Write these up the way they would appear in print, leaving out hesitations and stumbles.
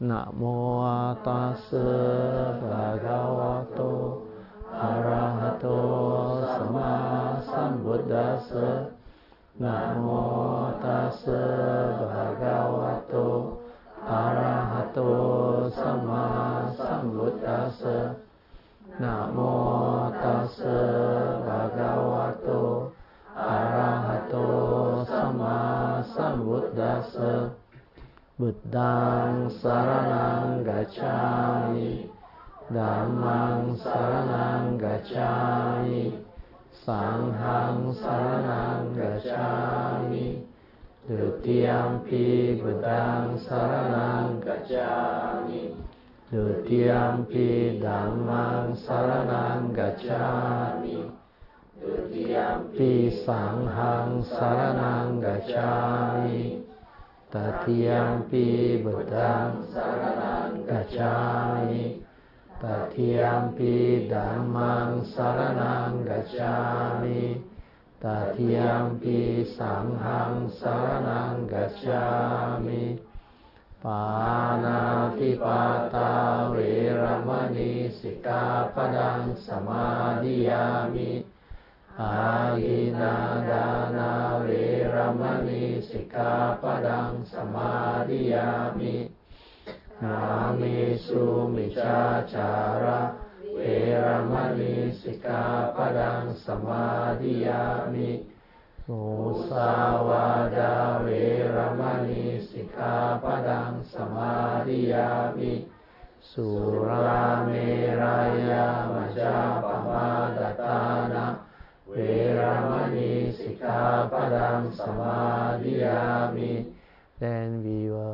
นะโมตัสสะภะคะวะโตอะระหะโตสัมมาสัมพุทธัสสะนะโมตัสสะภะคะวะโตอะระหะโตสัมมาสัมพุทธัสสะนะโมตัสสะภะคะวะโตอะระหะโตสัมมาสัมพุทธัสสะบุตตังสรณังกัจฉามิธัมมังสรณังกัจฉามิสังฆังสรณังกัจฉามิดุติยัมปิบุตตังสรณังกัจฉามิดุติยัมปิธัมมังสรณังกัจฉามิดุติยัมปิสังฆังสรณังกัจฉามิตติยัมปิบุตตังสรณังกัจฉามิตติยัมปิธัมมังสรณังกัจฉามิตติยัมปิสังฆังสรณังกัจฉามิปานาติปาตาเวรมณีสิกขาปดังสมาธิยามิอาทินนาดานาเวรมณีสิกขาปดังสมาธิยามินามิสุมิจฉาจาระเวรมณีสิกขาปดังสมาธิยามิมุสาวาทาเวรมณีสิกขาปดังสมาธิยามิสุราเมรยมัจจปมาทฐานะเวรมณีสิกขาปดังสมาธิยามิ Then we will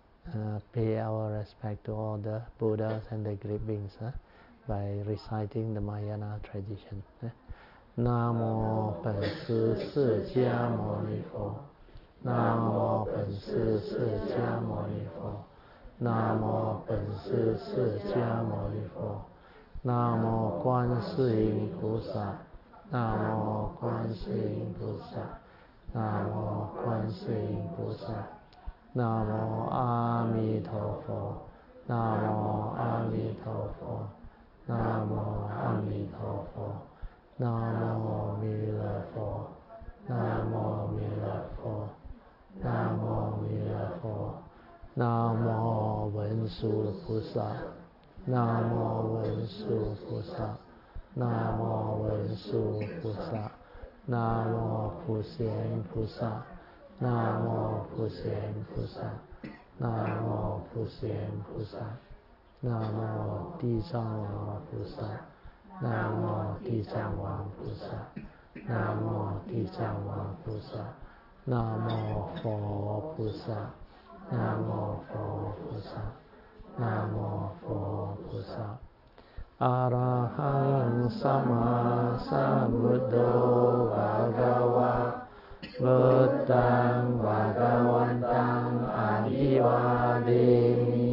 pay our respect to all the Buddhas and the great beings by reciting the Mahayana tradition. 南无本师释迦牟尼佛，南无本师释迦牟尼佛，南无本师释迦牟尼佛，南无观世音菩萨，南无观世音菩萨，南无观世音菩萨，南无阿弥陀佛，南无阿弥陀佛，南无阿弥陀佛。南无弥勒佛，南无弥勒佛，南无弥勒佛，南无文殊菩萨，南无文殊菩萨，南无文殊菩萨，南无普贤菩萨，南无普贤菩萨，南无普贤菩萨，南无地藏王菩萨。南无地藏王菩萨，南无地藏王菩萨，南无佛菩萨，南无佛菩萨，南无佛菩萨。อะระหังสัมมาสัมพุทโธภะคะวะพุทธังภะคะวันตังอะภิวาเทมิ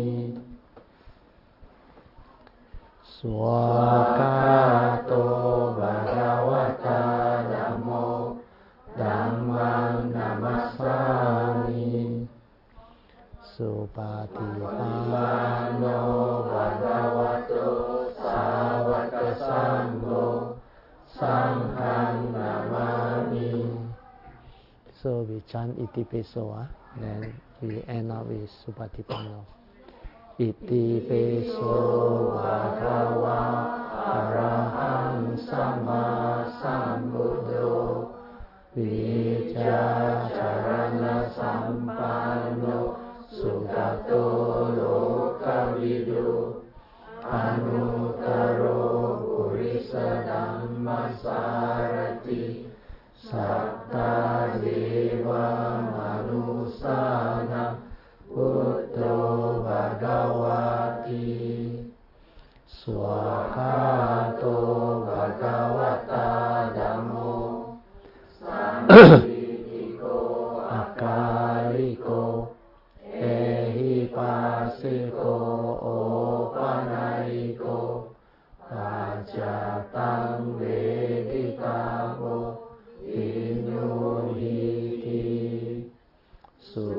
สวากาโตภะคะวะตาธัมโมธัมมังนัมมัสสามิสุปฏิปันโนภะคะวะโตสาวกสังโฆสังฆังนามามิ So we chant Itipiso, then we end up with Supatipanno. อิติปิโสภะคะวะอะระหังสัมมาสัมพุทโธวิชชาจารณะสัมปันโนสุขโตโลกวิดูอนุตตโรปุริสธัมมัสสารติสัทธาเทวมนุสสานังพุทโธภะคะวะติสวากาโตภะคะวะตาธัมโมสันทิฏฐิโกอะกาลิโกเอหิปัสสิโกโอปนัยโกปัจจตังเวทิตาโกอินโนหิติสุปฏิ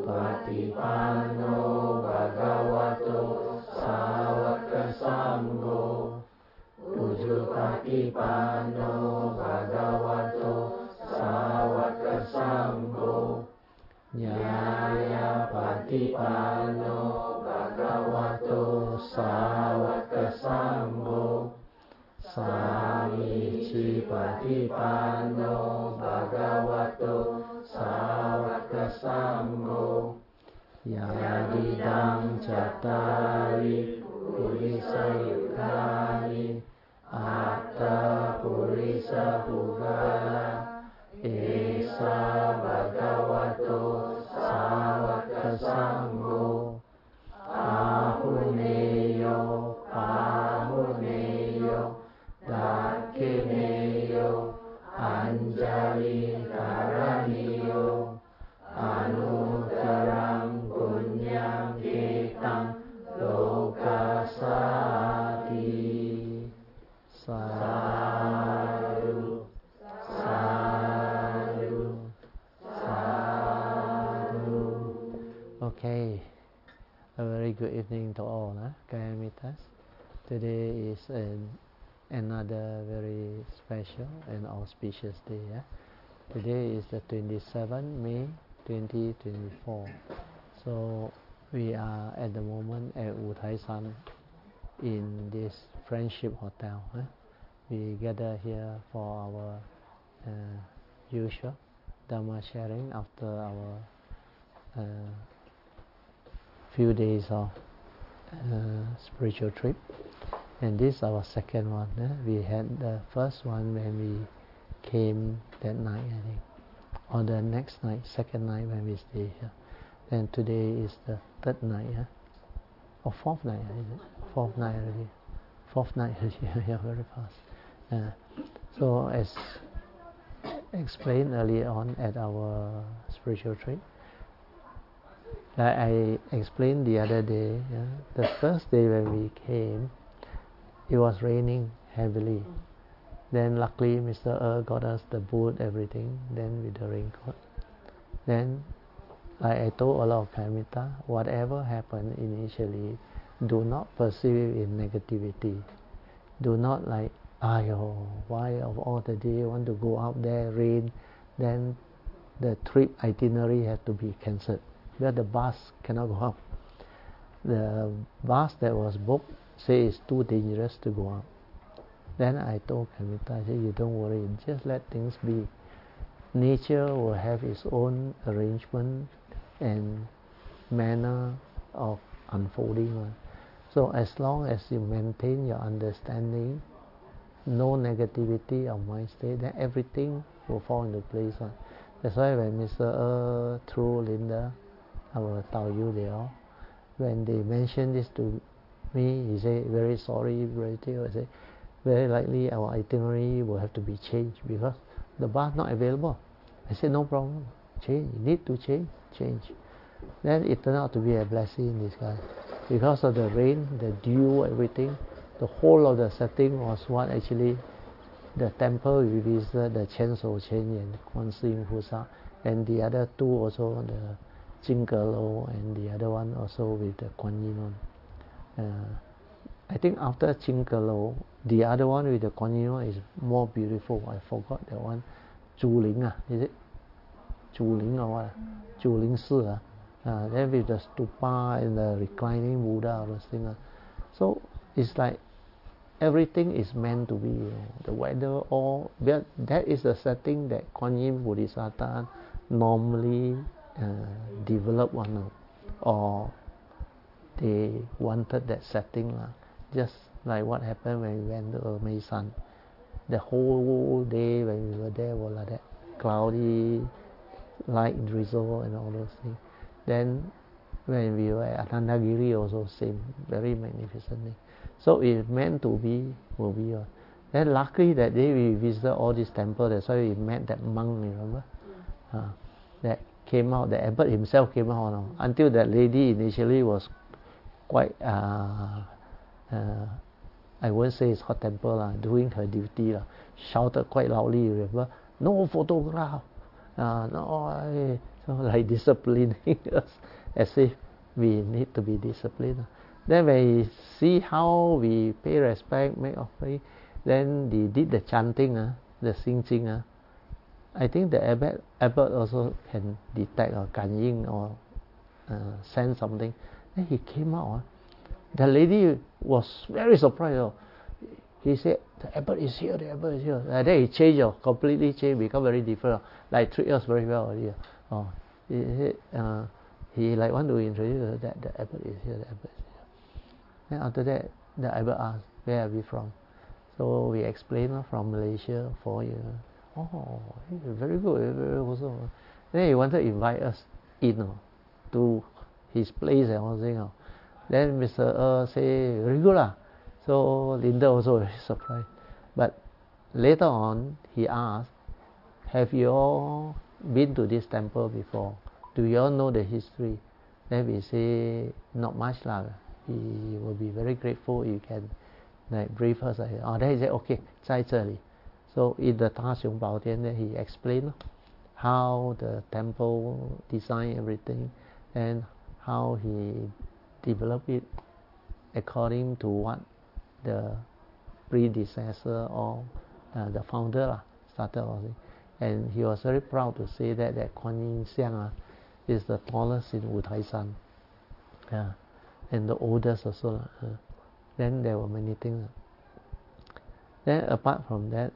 ฏิปันโนภะคะวะโตสาวกสังโฆอุชุปฏิปันโนภะคะวะโตสาวกสังโฆญาญาปฏิปันโนภะคะวะโตสาวกสังโฆสามีจิปฏิปันโนภะคะวะโตสาวกสังโฆญาติดังจัตตาริปุริสยุคานิอัตตาปุริสปุคละเอสาวะคะวะโตสาวกสังโฆปาหุเนโยปาหุเนโยตักขิเนโยอัญจลิการณิโยอนุตตรังปุญญังเกตังโลกัสสาติสาธุสาธุสาธุ Okay, a very good evening to all, Kayamitas. Today is another very special and auspicious day. Today is the 27th May 2024. So we are at the moment at Uthai-san in this Friendship Hotel. We gather here for our usual Dhamma sharing after our few days of spiritual trip. And this is our second one. We had the first one when we came that night, I think, or the next night, second night when we stay here. Then today is the third night, or fourth night, is it? Fourth night already. Fourth night already. Yeah, very fast. So as explained earlier on at our spiritual trip, like I explained the other day, the first day when we came, it was raining heavily. Then luckily Mr. got us the boot, everything, then with the raincoat. Then I told a lot of Kayamita, whatever happened initially, do not perceive it in negativity. Do not like, why of all the day want to go out there, rain, then the trip itinerary had to be cancelled. Because the bus cannot go up. The bus that was booked say it's too dangerous to go up. Then I told Kayamita, I said, you don't worry, just let things be. Nature will have its own arrangement and manner of unfolding. So as long as you maintain your understanding, no negativity of mind state, then everything will fall into place. That's why when Mr. through Linda, our Tao Yu, they all, when they mentioned this to me, he said, very sorry, I said, very likely our itinerary will have to be changed because the bus not available. I said, no problem, change, you need to change. Then it turned out to be a blessing in disguise. Because of the rain, the dew, everything, the whole of the setting was what actually the temple we visited, the Chen Shou Chen and Kuan Yin Pusa, and the other two also, the Jinggelou and the other one also with the Kuan Yin one. I think after Jinggelou, the other one with the Kuan Yin one is more beautiful. I forgot that one. Zhuling, is it? Zhuling or what? Zhuling Si. Then with the stupa and the reclining Buddha, all those things. So it's like everything is meant to be. The weather, all that is the setting that Kuan Yin Bodhisattva normally develop one, or they wanted that setting, just like what happened when we went to Meisan. The whole day when we were there was like that, cloudy, light drizzle and all those things. Then when we were at Anandagiri also same, very magnificent thing. So it's meant to be, will be. Then luckily that day we visited all these temples, that's why we met that monk, remember? That came out, the abbot himself came out. Until that lady initially was quite, I won't say it's hot temper, doing her duty, shouted quite loudly, remember? No photograph! No, so like disciplining us as if we need to be disciplined. Then when we see how we pay respect, make offering, then they did the chanting, the singing. I think the abbot also can detect or 感应 or sense something. Then he came out. The lady was very surprised. He said, the abbot is here, the abbot is here. Then he changed, completely changed, become very different. Like treat us very well already. He like want to introduce that the abbot is here, the abbot is here. Then after that, the abbot asked, where are we from? So we explained from Malaysia 4 years. Oh, very good, very awesome. Then he wanted to invite us in to his place and all thing. Then Mr. say, very good lah. So Linda also very surprised. But later on, he asked, have you all been to this temple before? Do you all know the history? Then we say, not much lah. He will be very grateful if you can like brief us. Then he said, okay, 在这里. So in the 大雄宝殿, then he explained how the temple design everything and how he developed it according to what the predecessor or the founder started all this. And he was very proud to say that Kuan Yin Xiang is the tallest in Wutai Shan, and the oldest also. Then there were many things. Then apart from that,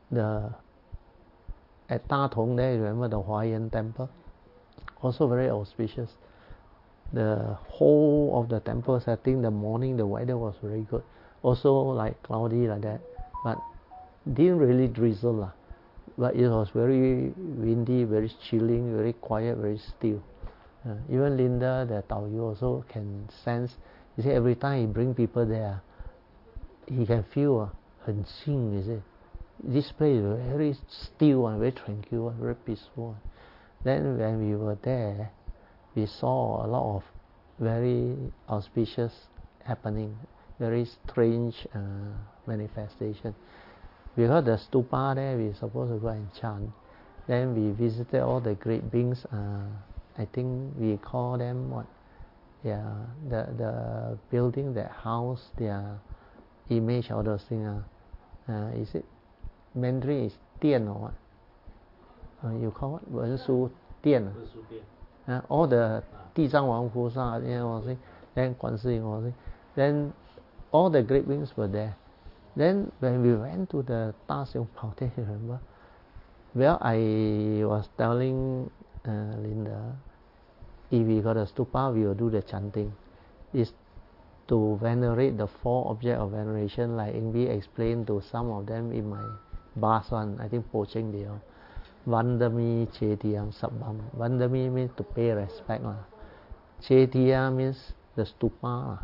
at Da Tong there, remember the Huayan temple, also very auspicious. The whole of the temple setting, the morning, the weather was very good. Also like cloudy like that, but didn't really drizzle. But it was very windy, very chilling, very quiet, very still. Even Linda, the Taoyu, also can sense. He said every time he bring people there, he can feel 很静, you see. This place is very still and very tranquil, very peaceful. Then when we were there, we saw a lot of very auspicious happening, very strange manifestation. Because the stupa there, we supposed to go and chant. Then we visited all the great beings. I think we call them what? Yeah, the building that house their image, all those things. Is it Mandarin is 殿 or what? You call what? 文殊殿. All the 地藏王菩萨, then 观世音 all. Then all the great beings were there. Then when we went to the 大雄宝殿, remember? Well, I was telling Linda, if we got a stupa, we will do the chanting. It's to venerate the 4 objects of veneration, like Ingbi explained to some of them in my bus one, I think Po Cheng they all. Vandami Chetiyam Sabbam. Vandami means to pay respect. Chetiya means the stupa,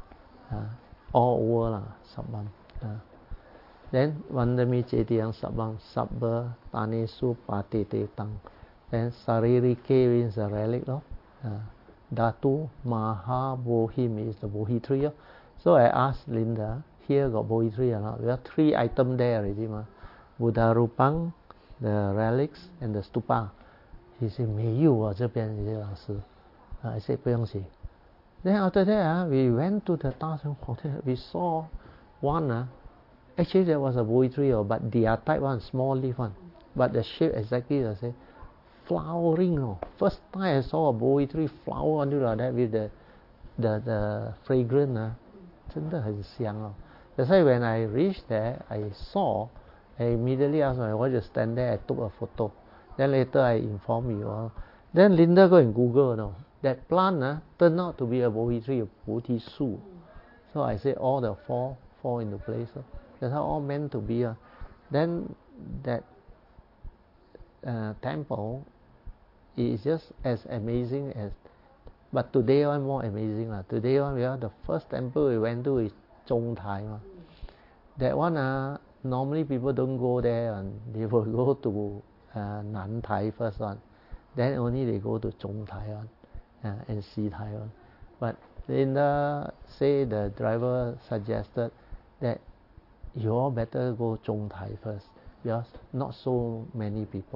all over Sabbam. Then Vandami Chetiyam Sabbam, Sabba Tanesu Patete Tang. Then Saririke means the relic. Datu Maha Bohim is the Bohi tree. So I asked Linda, here got Bohi tree or not? We have 3 items there already. Buddha Rupang, the relics, and the stupa. He said, 没有这边 老师. I said, 不用写. Then after that, we went to the 大雄宝殿. We saw one. Actually, there was a Bohi tree, but the type one, small leaf one. But the shape exactly the same. Flowering. First time I saw a Bohi tree flower until like that with the fragrance. 真的很香. That's why when I reached there, I saw, I immediately asked my wife to stand there. I took a photo. Then later I informed you all. Then Linda go and Google. That plant turned out to be a Bohi tree, a Bodhi Su. So I said all the 4 fall into place. That's how all meant to be. Then that temple is just as amazing as, but today one more amazing. Today one, we have the first temple we went to is Zhong Tai. That one, normally people don't go there, and they will go to Nan Tai first one. Then only they go to Zhong Tai one and see Tai one. But Linda say the driver suggested that you all better go Zhong Tai first, because not so many people.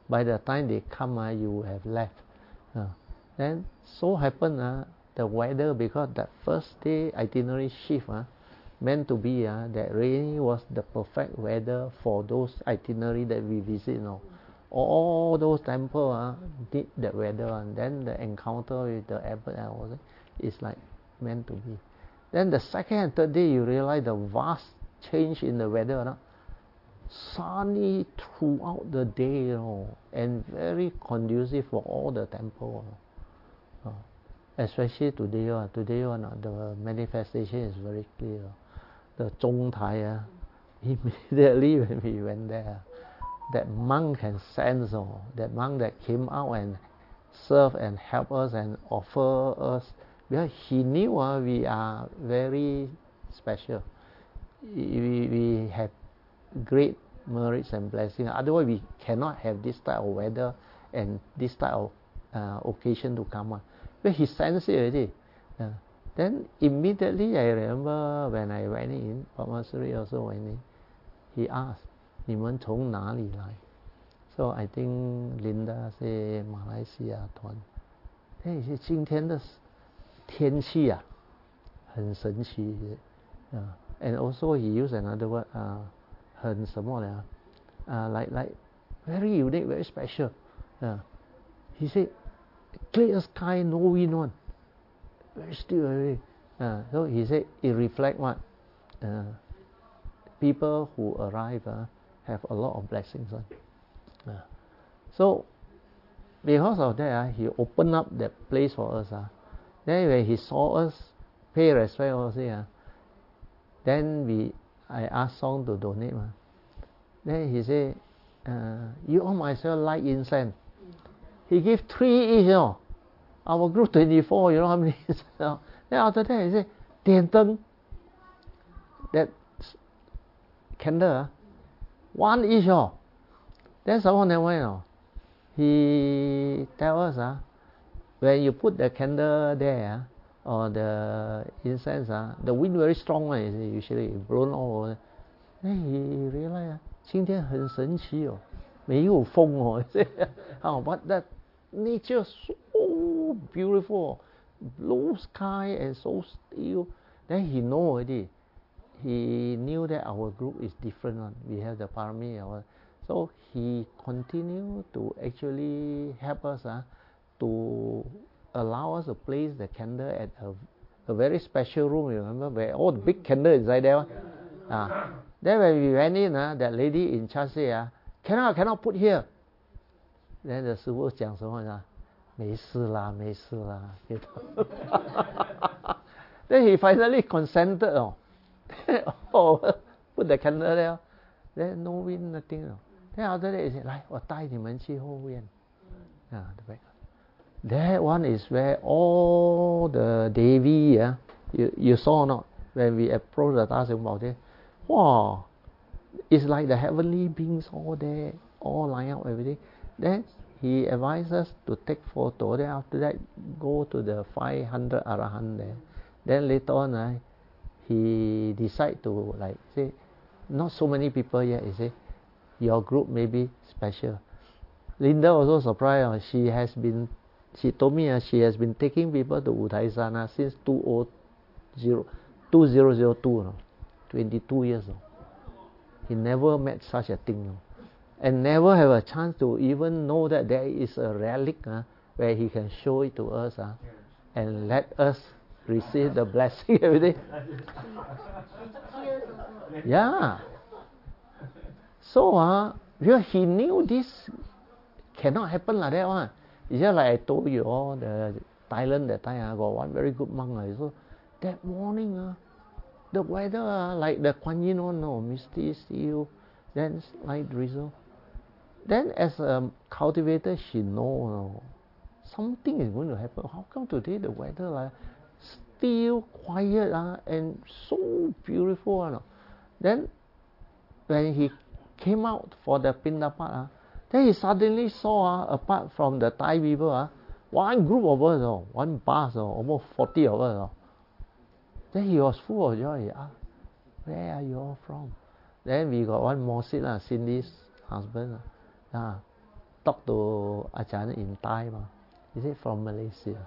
By the time they come, you have left. Then so happen the weather, because that first day itinerary shift meant to be that really was the perfect weather for those itinerary that we visit. All those temples did that weather, and then the encounter with the abbot is like meant to be. Then the second and third day, you realize the vast change in the weather. Sunny throughout the day, and very conducive for all the temple. Especially today, the manifestation is very clear. The Zhongtai, immediately when we went there, that monk can sense, that monk that came out and serve and help us and offer us, because he knew we are very special. We have great merits and blessings. Otherwise, we cannot have this type of weather and this type of occasion to come. But he sensed it already. Then immediately, I remember when I went in, Padmasuri also went in. He asked, 你们从哪里来? So I think Linda say Malaysia 团。Then he said 今天的天气很神奇。And also he used another word 很什么呢？like very unique, very special. He said clear sky, no wind one. Very still. So he said it reflect what? People who arrive have a lot of blessings. So because of that, he opened up that place for us. Then when he saw us pay respect also, then I asked Song to donate. Then he said, you all myself light incense. He gave 3 each. Our group 24, you know how many? Then after that he said, 点灯. That candle, 1 each. Then someone went. He tell us when you put the candle there or the incense, the wind very strong one, usually blown all over. Then he realized 今天很神奇没有风but that nature so beautiful, blue sky and so still. Then he know already. He knew that our group is different one. We have the parami. So he continued to actually help us to allow us to place the candle at a very special room, you remember, where all the big candle inside there. Then when we went in, that lady in charge said, cannot put here. Then the 师父讲什么呢？没事啦。Then he finally consented. Put the candle there. Then no wind, nothing. Then after that he said, 来，我带你们去后院。That one is where all the Devi, you saw or not, when we approached the Dasyang Bảo there. Wow, it's like the heavenly beings all there, all line up everything. Then he advised us to take photo. Then after that, go to the 500 Arahant there. Then later on, he decided to say, not so many people yet. He said, your group may be special. Linda also surprised. She told me she has been taking people to Udaisana since 2002. 22 years. He never met such a thing. And never have a chance to even know that there is a relic where he can show it to us and let us receive the blessing every day. Yeah. So because he knew this cannot happen like that one. It's just like I told you, the Thailand that time I got one very good monk. So that morning the weather like the Kuan Yin one, misty still, then light drizzle. Then as a cultivator, she know something is going to happen. How come today the weather still quiet and so beautiful? Then when he came out for the Pindapat, then he suddenly saw apart from the Thai people, one group of us, one bus, almost 40 of us. Then he was full of joy. He asked, where are you all from? Then we got one more seat, Cindy's husband. talked to Ajahn in Thai. He said from Malaysia.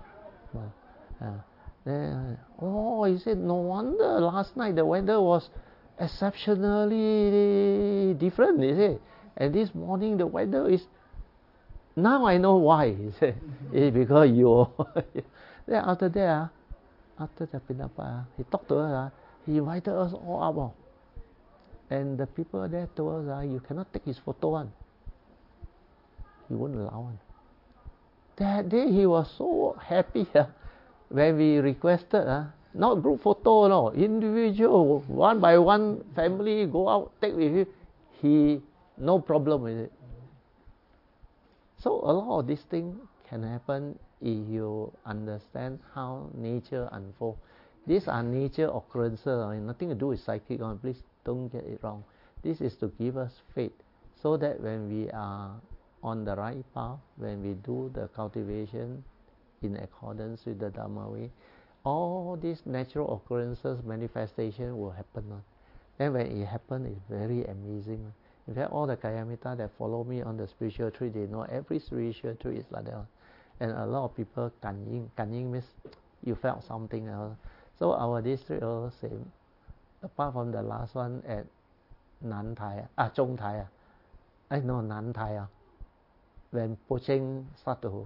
He said, no wonder last night the weather was exceptionally different, he said. And this morning the weather is, now I know why, he said. It's because you. Then after that, after the Pinapa, he talked to us, he invited us all up. And the people there told us, you cannot take his photo. He wouldn't allow. That day he was so happy when we requested, not group photo, no, individual, one by one family go out, take with him. He, no problem with it. So a lot of these things can happen if you understand how nature unfolds. These are nature occurrences, nothing to do with psychic. Please don't get it wrong. This is to give us faith, so that when we are on the right path, when we do the cultivation in accordance with the Dharma way, all these natural occurrences, manifestation will happen. Then when it happens, it's very amazing. In fact, all the Kayamita that follow me on the spiritual tree, they know every spiritual tree is like that. And a lot of people, Kanying means you felt something else. So our district also same. Apart from the last one at Nan Thai, Chong Thai, Nan Thai, when Pocheng start to,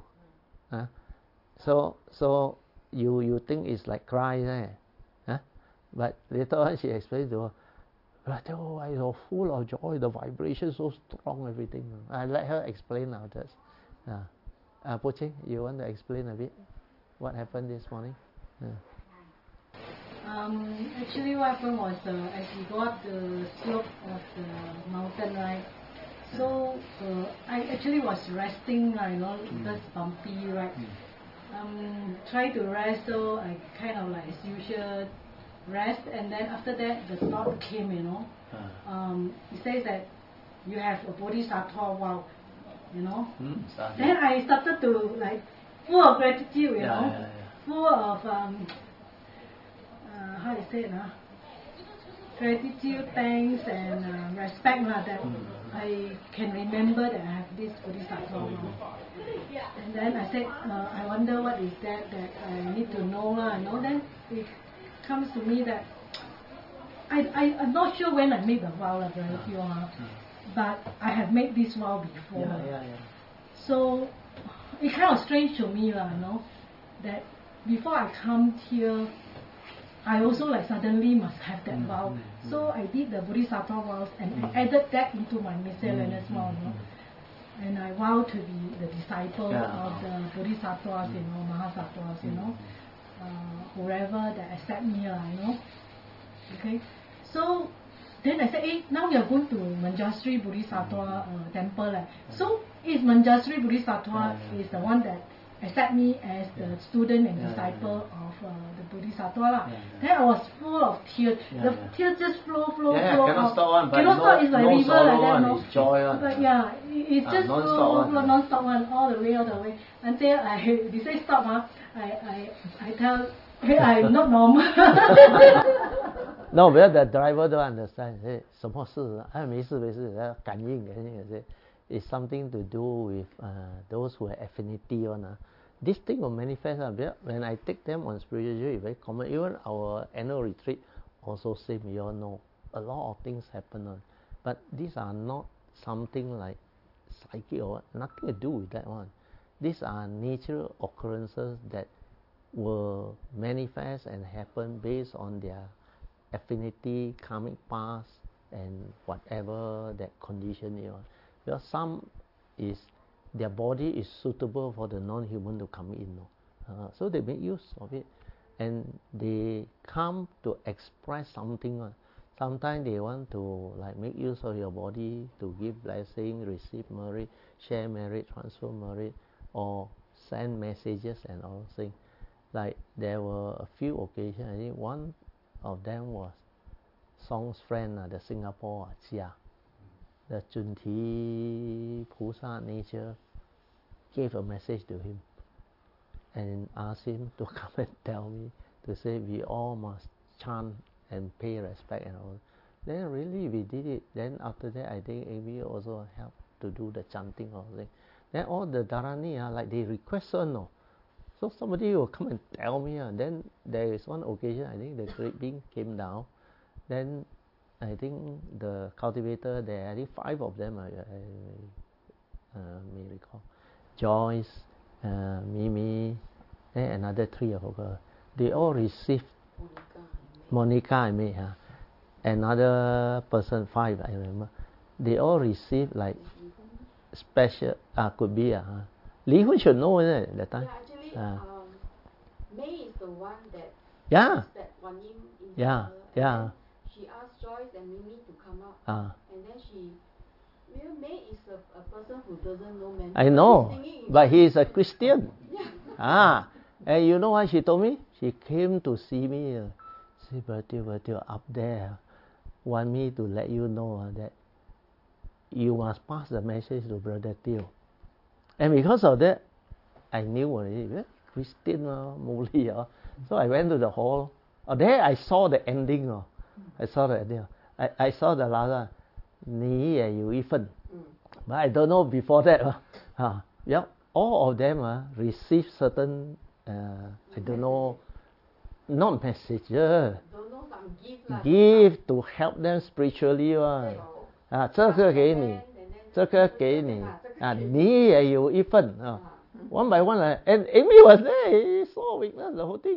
so you think it's like cry, but later on she explained to her, I was full of joy, the vibration so strong, everything. I let her explain after that. Pocheng, you want to explain a bit what happened this morning? Actually what happened was as we go up the slope of the mountain, right? So I actually was resting, because bumpy, right? Try to rest, so I kind of like as usual rest, and then after that the thought came, it says that you have a bodhisattva vow, Then I started to like full of gratitude, full of how you say it, gratitude, thanks, and respect that I can remember that I have this bodhisattva vow. And then I said, I wonder what is that I need to know, Then it comes to me that I'm not sure when I made the vow, very few, but I have made this vow before. So it kind of strange to me, that before I come here, I also like suddenly must have that vow. So I did the bodhisattva vows and I added that into my miscellaneous vow. And I vow to be the disciple of the bodhisattvas, mahasattvas, whoever that accept me, Okay. So then I said, now we are going to Manjusri Bodhisattva temple. So is Manjusri Bodhisattva is the one that accept me as the student and disciple of the Bodhisattva. Then I was full of tears. The tears just flow cannot stop one. Cannot stop. It's like river like that. It's joy one. But it's just flow non-stop one, all the way. Until they say stop. I tell, hey, I'm not normal. No, because the driver don't understand. Hey, 什么事？没事，感应。It's something to do with those who have affinity on. This thing will manifest. When I take them on spiritual journey, it's very common. Even our annual retreat also same. You all know a lot of things happen on, but these are not something like psychic or nothing to do with that one. These are natural occurrences that will manifest and happen based on their affinity, karmic past, and whatever that condition is. Because some is their body is suitable for the non-human to come in, so they make use of it, and they come to express something. Sometimes they want to like make use of your body to give blessing, receive merit, share merit, transfer merit, or send messages and all things. Like there were a few occasions. I think one of them was Song's friend, the Singapore Chia. The Junti Pusa nature gave a message to him and asked him to come and tell me, to say we all must chant and pay respect and all. Then really we did it. Then after that I think Amy also helped to do the chanting of thing. Then all the Dharani, like they request one, no. So somebody will come and tell me. Then there is one occasion, I think the great being came down. Then I think the cultivator there, I think 5 of them, I may recall. Joyce, Mimi, and another 3 of her. They all received Monica, I mean, another person 5, I remember. They all received like special. Could be. Li Hun should know, isn't it, that time? Yeah, actually, May is the one that Yeah. that Guan Yin in Yeah, her, yeah. she asked Joyce and Mimi to come out, and then May is a person who doesn't know many. I know, but he is a Christian. Yeah. And you know what she told me? She came to see me. Say, Bertil, up there, want me to let you know that you must pass the message to Brother Teo. And because of that, I knew already, Christian, Muli. So I went to the hall. There I saw the ending. I saw the ending. I saw the last one. 你也有一份. But I don't know before that. Yeah, all of them received certain, I don't know, not messages. Don't know some gift to help them spiritually. 这个给你，这个给你，你也有一份。One by one, and Amy was there. He saw witness the whole thing.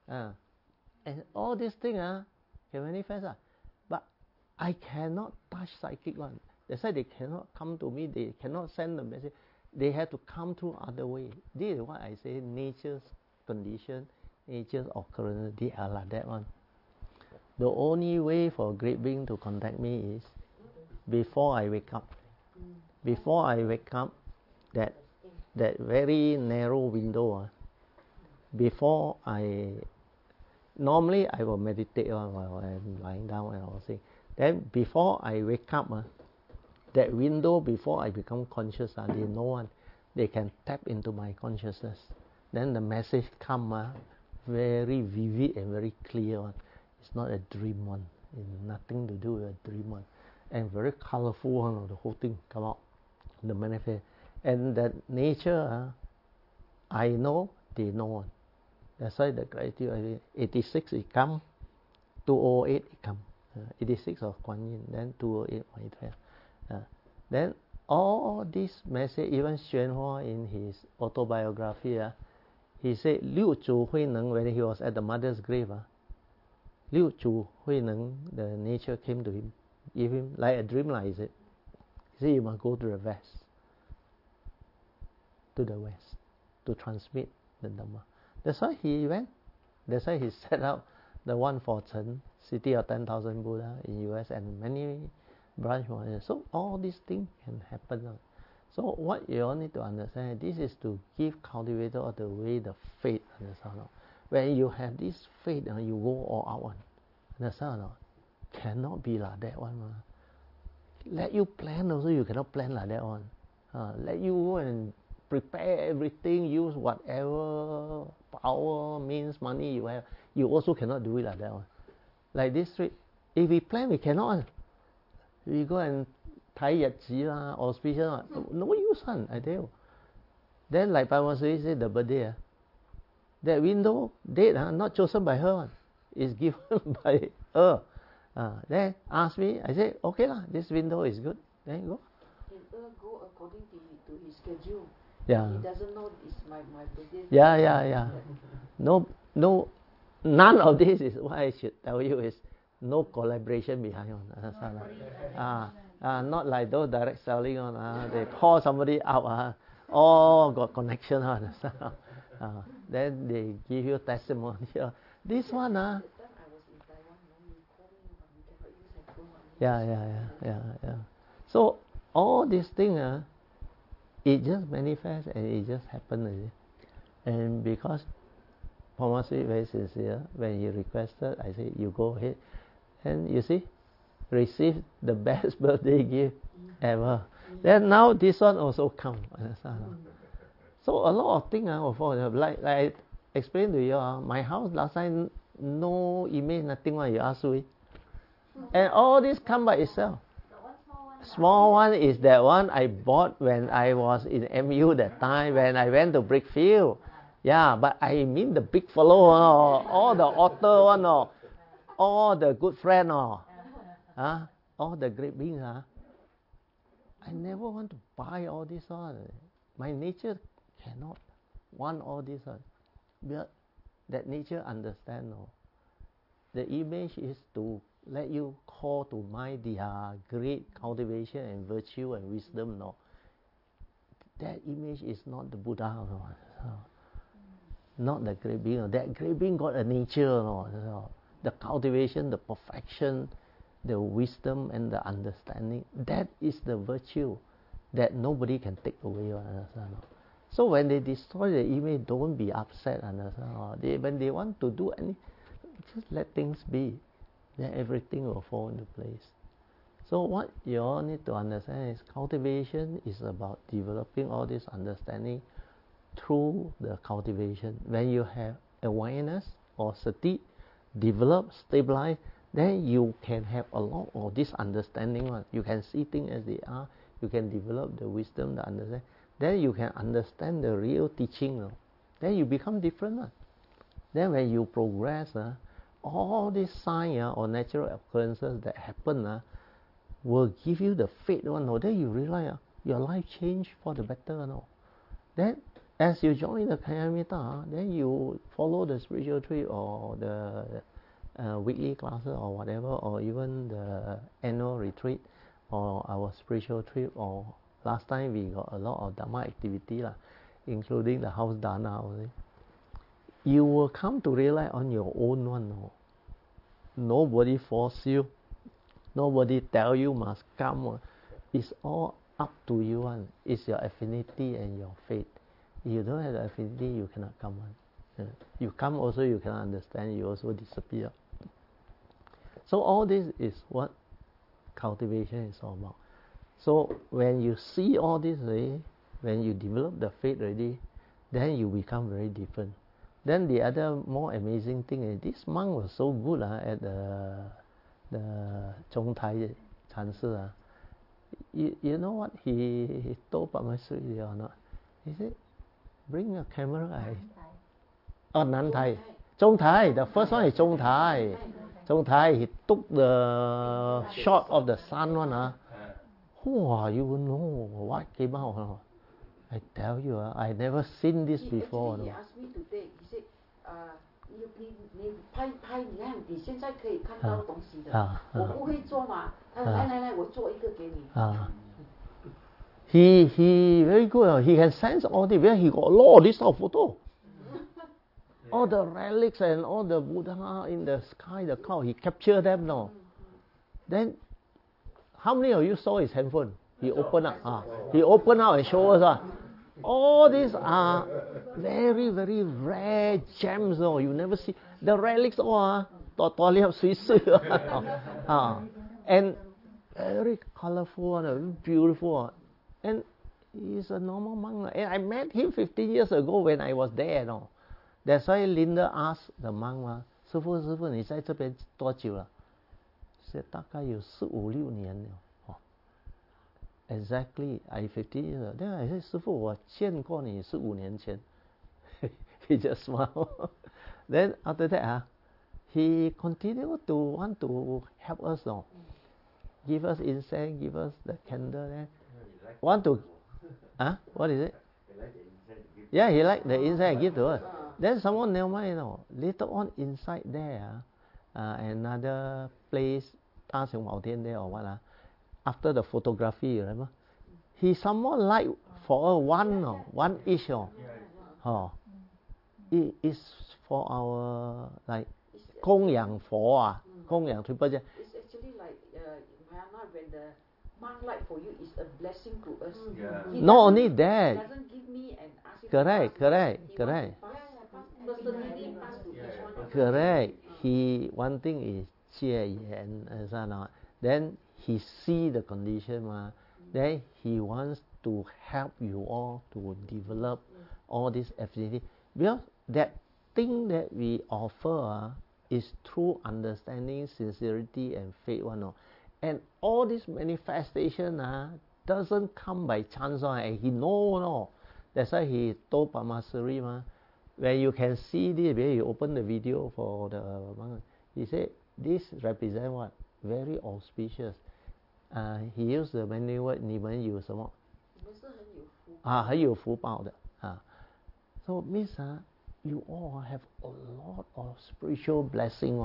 And all these things can manifest. But I cannot touch psychic one. That's why they cannot come to me. They cannot send the message. They have to come through other way. This is what I say. Nature's condition, nature's occurrence. They are like that one. The only way for a great being to contact me is before I wake up. Before I wake up, that very narrow window. Before normally I will meditate while I'm lying down and all things. Then before I wake up, that window before I become conscious, they know one. They can tap into my consciousness. Then the message come very vivid and very clear one. It's not a dream one. It's nothing to do with a dream one. And very colorful one, the whole thing come out. The manifest. And that nature, I know, they know one. That's why the gratitude, 86 it come, 208 it come. 86 of Kuan Yin, then 208 Maitreya. Then all this message, even Xuan Hua in his autobiography, he said, Liu Zhu Hui Neng, when he was at the mother's grave, Liu Zhu Hui Neng, the nature came to him, give him like a dream, he said. He said, you must go to the west, to transmit the Dhamma. That's why he went. That's why he set up the one for Chen, City of 10,000 Buddha in US, and many branches. So all these things can happen. So what you all need to understand, this is to give cultivator of the way the faith. Understand? When you have this faith, you go all out one. Understand? Cannot be like that one. Let you plan also, you cannot plan like that one. Let you go and prepare everything, use whatever power, means, money you have. You also cannot do it like that one. Like this trip, if we plan, we cannot. We go and tie yatsi auspicious, no use one, I tell you. Then like Paramahansa said, the birthday, that window date not chosen by her one, is given by her. Then ask me, I say, okay this window is good. Then go. Can go according to his schedule. Yeah. He doesn't know it's my birthday. Yeah. No, none of this is what I should tell you is no collaboration behind one. Not like those direct selling on. They call somebody up. All got connection on. Then they give you testimony. This one That time I was in Taiwan. You call me, we cannot use handphone. Yeah. So all these things, it just manifests and it just happens. And because Thomas is very sincere, when he requested, I said, you go ahead. And you see, receive the best birthday gift ever. Then now this one also come. So a lot of things like I explained to you, my house last time no image, nothing. You ask me. And all this come by itself. Small one is that one I bought when I was in MU that time when I went to Brickfield. Yeah, but I mean the big fellow, all the author one, all the good friend, all the great beings. I never want to buy all this one. My nature cannot want all this one. But that nature understand. The image is to let you call to mind their great cultivation and virtue and wisdom. That image is not the Buddha. Not the great being. That great being got a nature. The cultivation, the perfection, the wisdom and the understanding. That is the virtue that nobody can take away. So when they destroy the image, don't be upset. When they want to do anything, just let things be. Then everything will fall into place. So what you all need to understand is cultivation is about developing all this understanding through the cultivation. When you have awareness or sati, develop, stabilize, then you can have a lot of this understanding. You can see things as they are. You can develop the wisdom, the understanding. Then you can understand the real teaching. Then you become different. Then when you progress, all these signs or natural occurrences that happen will give you the faith. Then you realize your life changed for the better. Then as you join the Kayamita, then you follow the spiritual trip or the weekly classes or whatever, or even the annual retreat or our spiritual trip, or last time we got a lot of Dhamma activity, including the house dana. You will come to realize on your own one. Nobody force you. Nobody tell you must come. It's all up to you. It's your affinity and your faith. If you don't have the affinity, you cannot come. You come also, you cannot understand. You also disappear. So all this is what cultivation is all about. So when you see all this already, when you develop the faith already, then you become very different. Then the other more amazing thing is this monk was so good at the Zhong Tai Chansi. You know what he told Padmasri or not? He said, bring a camera. Nan Tai. Zhong Tai. The first one is Zhong Tai. Zhong Tai, he took the shot of the sun one. Oh, you will know what came out. I tell you, I never seen this before. He asked me today, he said, 你拍你看你现在可以看到东西的，我不会做嘛，来我做一个给你。 He very good. He can sense all this. He got a lot of this type of photo. All the relics and all the Buddha in the sky, the cloud, he captured them now. Then, how many of you saw his handphone? He opened up. He opened up and showed us. All these are very, very rare gems. You never see. The relics all and very colorful, very beautiful. And he's a normal monk. And I met him 15 years ago when I was there. That's why Linda asked the monk, 师父，你在这边多久了？ He said 大概有4、5、6年了。Exactly, I 15 years. Then I said, 师父，我见过你4、5年前。He just smiled. Then after that, he continued to want to help us. Give us incense, give us the candle. Want to, what is it? Yeah, he liked the incense give to us. Then someone never mind. Later on inside there, another place, 大雄宝殿 there or what? After the photography, remember? He somewhat like for one each. It is for our like 供养佛供养 Triple Gem. It's actually like Myanmar, when the monk light for you is a blessing to us. Not only that. He doesn't give me and ask you Correct. Correct. One thing is 戒严 then he see the condition then he wants to help you all to develop all this affinity, because that thing that we offer is true understanding, sincerity and faith And all this manifestation doesn't come by chance, and he no. That's why he told Pamasuri, when you can see this, when you open the video for the, he said, this represent what? Very auspicious. He used the many word, 你们有什么？很有福报的。So means you all have a lot of spiritual blessing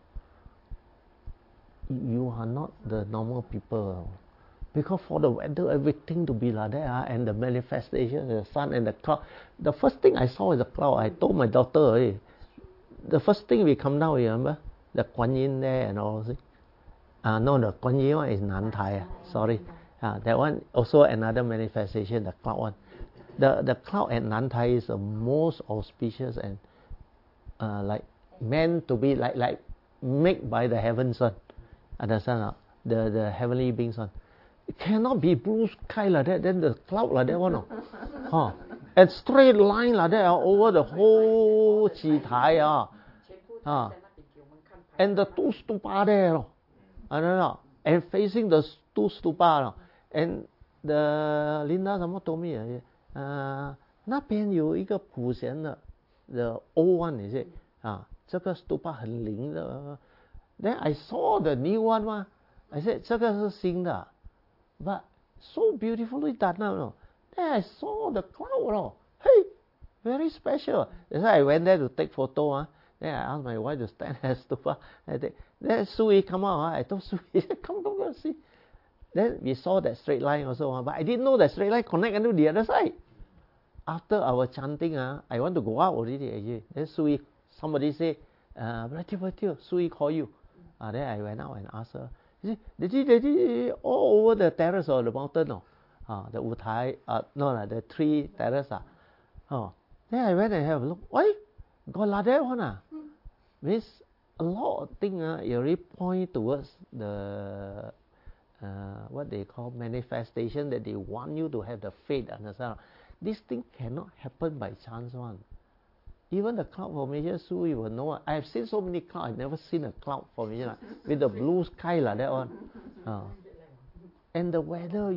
You are not the normal people. Because for the weather, everything to be like that, and the manifestation, the sun and the cloud. The first thing I saw is the cloud. I told my daughter, the first thing we come down, remember? The Kuan Yin there and all. No, the Kuan Yin one is Nantai. Sorry. That one also another manifestation, the cloud one. The cloud at Nantai is the most auspicious and like meant to be like made by the heavens one. Understand? The heavenly beings one. It cannot be blue sky like that, then the cloud like that one. And straight line like that over the whole Chitai. And the two stupa there. And facing the two stupa. And the Linda told me, 那边有一个普贤的 the old one is it 这个 stupa 很灵的 Then I saw the new one I said 这个是新的 but so beautifully done Then I saw the cloud Hey, very special. That's why I went there to take photo Then I asked my wife to stand at stupa. Then Sui come out I told Sui, come see. Then we saw that straight line also but I didn't know that straight line connect until the other side. After our chanting I want to go out already actually. Then Sui, somebody say, Brother, Sui call you. Then I went out and asked her. She said, all over the terrace or the mountain the Utai, the tree terrace Then I went and have a look. Why? Got like that one Means a lot of things it really point towards the what they call manifestation that they want you to have the faith. Understand? This thing cannot happen by chance one. Even the cloud formation, so you will know. I have seen so many clouds. I've never seen a cloud formation with the blue sky like that one. And the weather,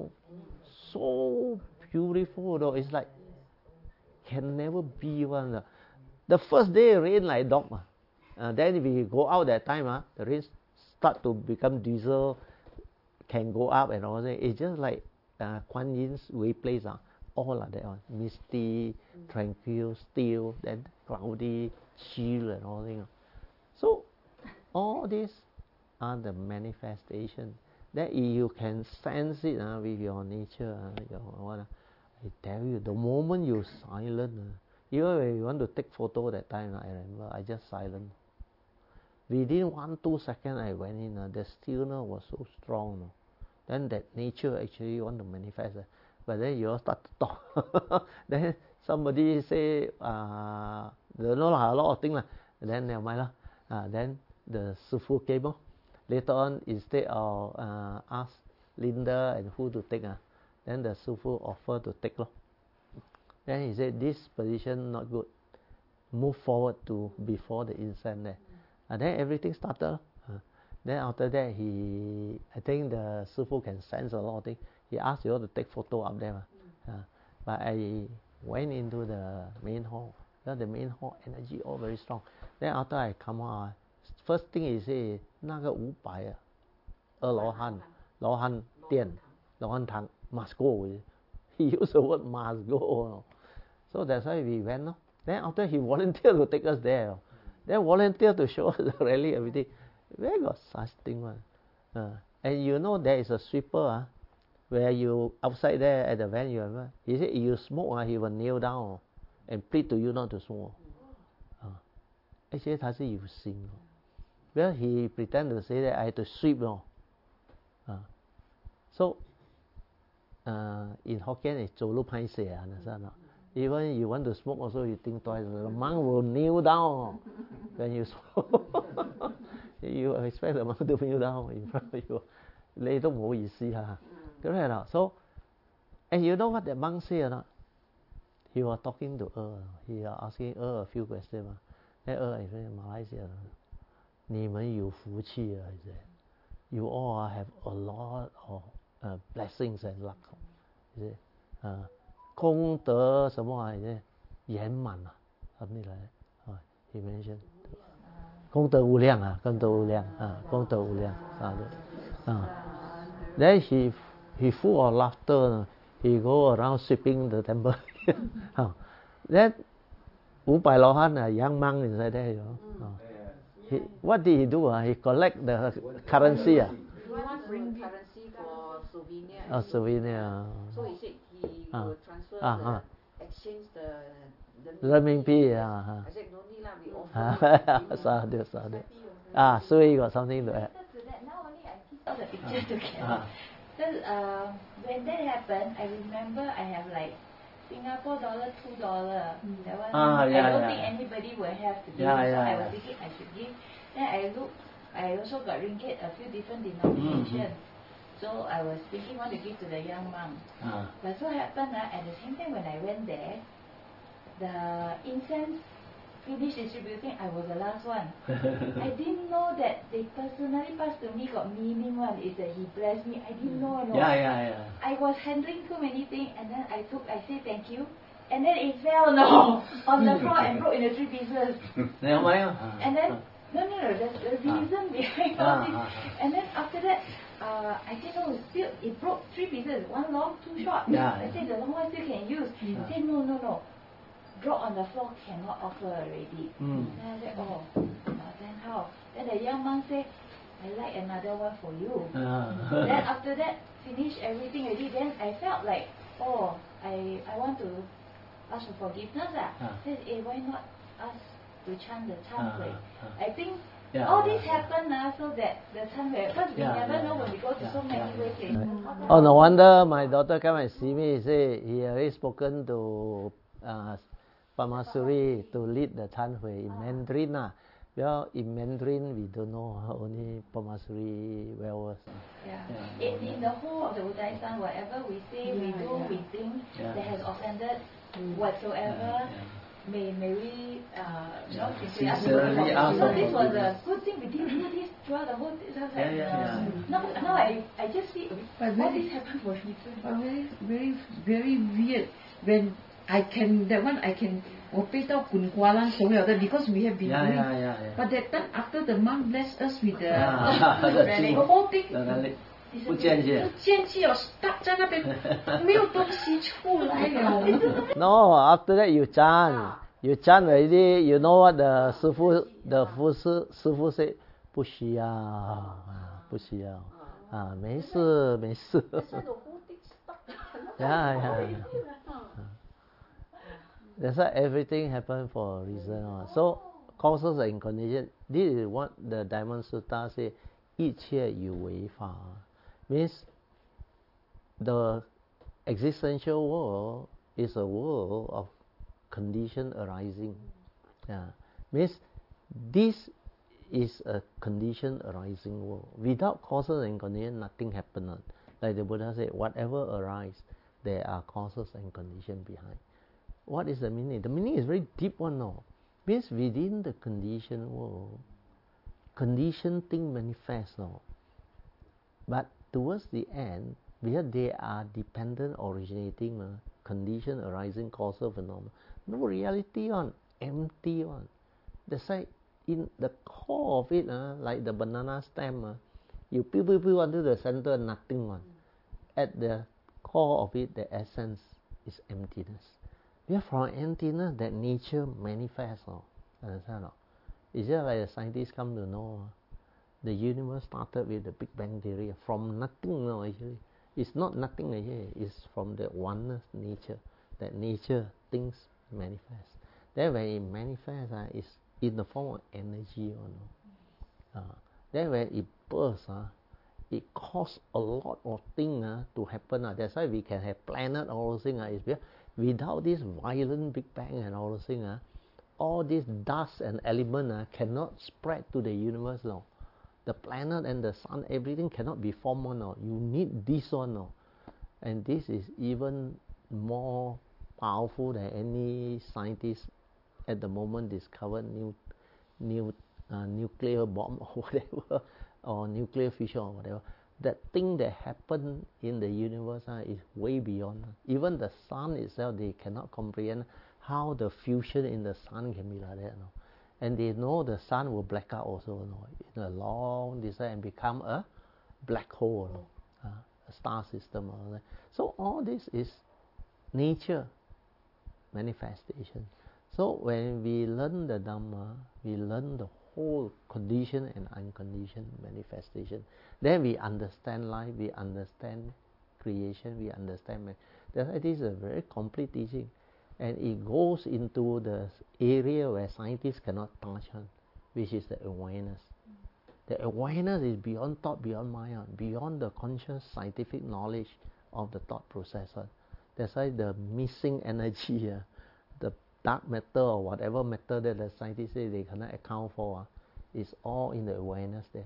so beautiful though. It's like can never be one. The first day rain like dog. Then we go out that time. The rain start to become diesel. Can go up and all that. It's just like Kuan Yin's way place. All like that one. Misty, tranquil, still, then cloudy, chill and all that. So all these are the manifestation that you can sense it with your nature. I tell you, the moment you silent, even when you want to take photo that time, I remember I just silent. Within 1-2 seconds I went in. The stillness was so strong. Then that nature actually want to manifest. But then you all start to talk. Then somebody say, don't know a lot of things. Then never mind. Then the Sifu came. Later on, instead of ask Linda and who to take, then the Sifu offered to take. Then he said, this position not good. Move forward to before the incense there. Then everything started. Then after that, I think the Sifu can sense a lot of things. He asked you all to take photo up there. But I went into the main hall. The main hall energy all very strong. Then after I come out, first thing he say, 那个500罗汉殿 罗汉堂 must go. He used the word must go. So that's why we went. Then after he volunteered to take us there. Then volunteered to show us the rally, everything. Where got such thing one? And you know there is a sweeper where you outside there at the venue. He said if you smoke he will kneel down and plead to you not to smoke. Actually 他是有心 Well he pretend to say that I have to sweep So in Hokkien it's 走路拍死 understand? Even you want to smoke also you think twice. The monk will kneel down when you smoke. You expect the monk to kneel down in front of you. 你都唔好意思 Correct. So, and you know what the monk said or not? He was talking to He was asking a few questions. Then I said, Malaysia, 你们有福气 he said. you all have a lot of blessings and luck. 功德什么啊？圆满啊，something like that. He mentioned 功德无量啊，功德无量啊，功德无量啊。Then he full of laughter. He go around sweeping the temple. Then 500 罗汉 a young monk inside there. What did he do? He collect the currency. He wants currency for souvenir. Souvenir. So he said he will transfer exchange the renminbi. I said no need lah, we offer. Sadhu. Sui got something to add. Now only I see all the pictures together. So when that happened, I remember I have like Singapore dollar, $2. That one I don't think anybody will have to give. So I was thinking I should give. Then I look, I also got ringgit, a few different denominations. So I was thinking want to give to the young monk. But so happened at the same time when I went there, the incense finished distributing, I was the last one. I didn't know that they personally passed to me got meaning one is that he blessed me. I didn't know. I was handling too many things and then I said thank you. And then it fell on the floor and broke into 3 pieces. And then there's a reason behind all this. And then after that, I said no, still it broke 3 pieces, 1 long, 2 short. I said the long one still can use. He said no. Drop on the floor cannot offer already. Then I said, then how? Then the young monk said, I like another one for you. Then after that, finish everything already. Then I felt like, I want to ask for forgiveness. Said, why not ask to chant the Chan Hui? I think all this happened so that the Chan Hui, because we never know when we go to so many places. No wonder my daughter come and see me. He say he already spoken to Pamasuri to lead the Chan Hui in Mandarin. Well, in Mandarin we don't know, only Pamasuri well. In the whole of the Udaisan, whatever we say, we do, we think that has offended whatsoever, may we sincerely ask. So this was a good thing. We didn't do this throughout the whole. Now I just see all this happened for reason. Very, very weird when I can 我背到滚瓜烂所有的 because we have been doing. But that time after the monk blessed us with the whole thing 不见气 stuck 在那边没有东西出来了。 No, after that you chant already. You know what the 师父 said? 不需要没事。That's why everything happen for a reason. So causes and condition. This is what the Diamond Sutta say. 一切有为法 means the existential world is a world of condition arising. Means this is a condition arising world. Without causes and condition, nothing happens. Like the Buddha said, whatever arises, there are causes and conditions behind. What is the meaning? The meaning is very deep one now. Means within the conditioned world, conditioned thing manifests now. But towards the end, because they are dependent originating, condition arising causal phenomena. No reality on, empty one. That's why in the core of it, like the banana stem, you peel until the center, nothing one. At the core of it, the essence is emptiness. Yeah, from emptiness that nature manifests. Understand? It's just like the scientists come to know the universe started with the Big Bang theory from nothing. Actually, it's not nothing. Actually, it's from the oneness nature. That nature things manifest. Then when it manifests, it's in the form of energy. Then when it bursts, it causes a lot of things to happen. That's why we can have planet, all those things. It's because without this violent Big Bang and all those things, all this dust and element cannot spread to the universe now. The planet and the sun, everything cannot be formed now. You need this one now. And this is even more powerful than any scientist at the moment discovered new nuclear bomb or whatever. or nuclear fission or whatever. That thing that happened in the universe is way beyond. Even the sun itself, they cannot comprehend how the fusion in the sun can be like that. And they know the sun will black out also in a long distance and become a black hole, a star system. So all this is nature manifestation. So when we learn the Dhamma, we learn the whole conditioned and unconditioned manifestation. Then we understand life, we understand creation, we understand. It is a very complete teaching, and it goes into the area where scientists cannot touch on, which is the awareness. The awareness is beyond thought, beyond mind, beyond the conscious scientific knowledge of the thought process. That's why the missing energy, the dark matter or whatever matter that the scientists say they cannot account for, is all in the awareness there.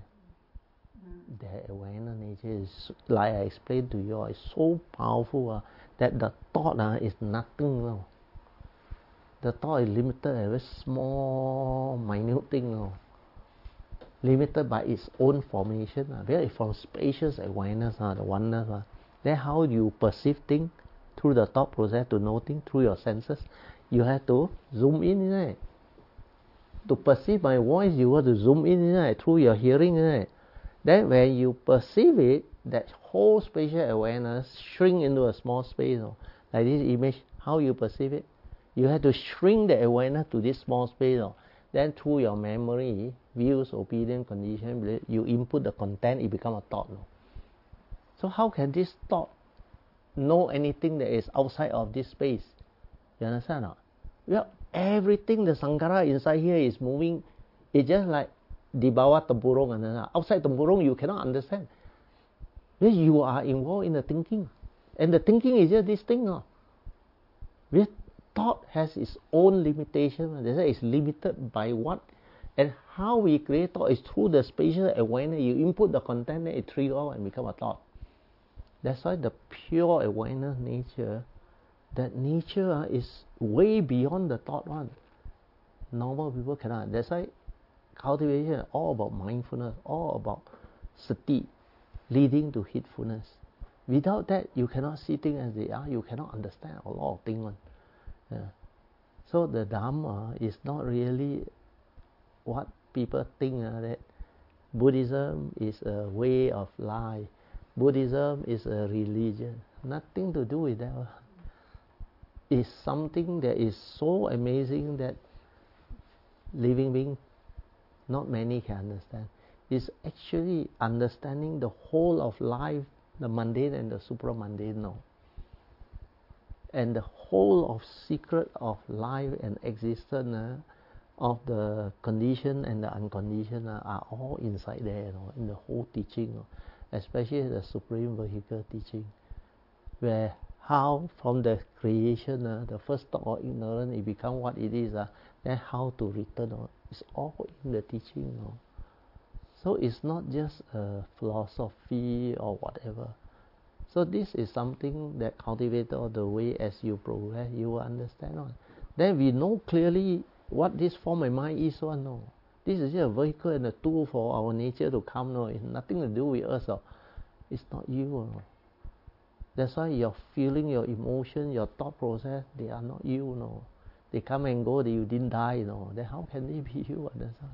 The awareness nature is, like I explained to you, is so powerful that the thought is nothing. The thought is limited, a very small, minute thing. Limited by its own formation. Because from spacious awareness, the oneness, then how you perceive things through the thought process to know things through your senses. You have to zoom in, isn't it? To perceive my voice, you have to zoom in, isn't it? Through your hearing, isn't it? Then when you perceive it, that whole spatial awareness shrink into a small space. Like this image, how you perceive it? You have to shrink the awareness to this small space. Then through your memory, views, opinion, condition, you input the content, it becomes a thought. So how can this thought know anything that is outside of this space? You understand or not? Well, everything the Sankara inside here is moving. It's just like di bawah tempurung. Outside tempurung you cannot understand. Because you are involved in the thinking. And the thinking is just this thing. This thought has its own limitation. That's why it's limited by what and how we create thought is through the spatial awareness. You input the content, then it triggers and becomes a thought. That's why the pure awareness nature, that nature is way beyond the thought one. Normal people cannot. That's why cultivation is all about mindfulness, all about sati, leading to heedfulness. Without that, you cannot see things as they are. You cannot understand a lot of things. So the Dhamma is not really what people think that Buddhism is a way of life. Buddhism is a religion. Nothing to do with that. It's something that is so amazing that living beings, not many can understand. It's actually understanding the whole of life, the mundane and the supramundane. And the whole of secret of life and existence of the conditioned and the unconditioned are all inside there, in the whole teaching, especially the Supreme Vehicle teaching, where how from the creation, the first thought of ignorance, it becomes what it is, then how to return. It's all in the teaching. So it's not just a philosophy or whatever. So this is something that cultivated all the way as you progress, you will understand. Then we know clearly what this form and mind is. This is just a vehicle and a tool for our nature to come. It's nothing to do with us. It's not you. That's why your feeling, your emotion, your thought process, they are not you. They come and go, you didn't die. Then how can they be you?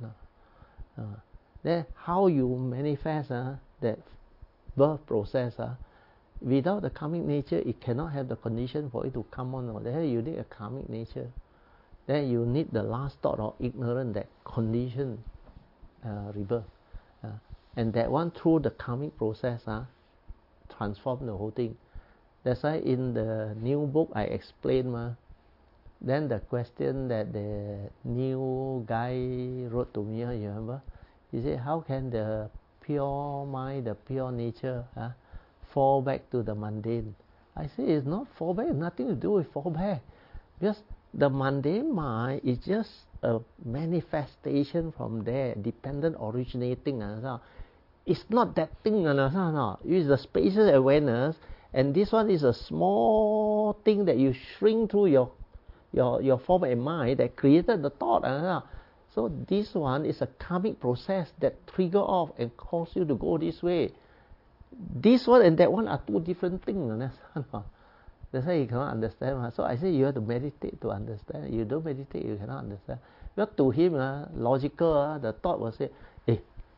Then how you manifest that birth process, without the karmic nature, it cannot have the condition for it to come on. Then you need a karmic nature. Then you need the last thought of ignorance, that condition rebirth. And that one, through the karmic process, transform the whole thing. That's why in the new book I explain. Then the question that the new guy wrote to me, you remember? He said, how can the pure mind, the pure nature, fall back to the mundane? I say it's not fall back, nothing to do with fall back. Because the mundane mind is just a manifestation from there, dependent originating. It's not that thing. It's the spacious awareness, and this one is a small thing that you shrink through your form and mind that created the thought. So this one is a karmic process that trigger off and cause you to go this way. This one and that one are two different things. That's why you cannot understand. So I say you have to meditate to understand. You don't meditate, you cannot understand. But to him, logical, the thought will say, hey,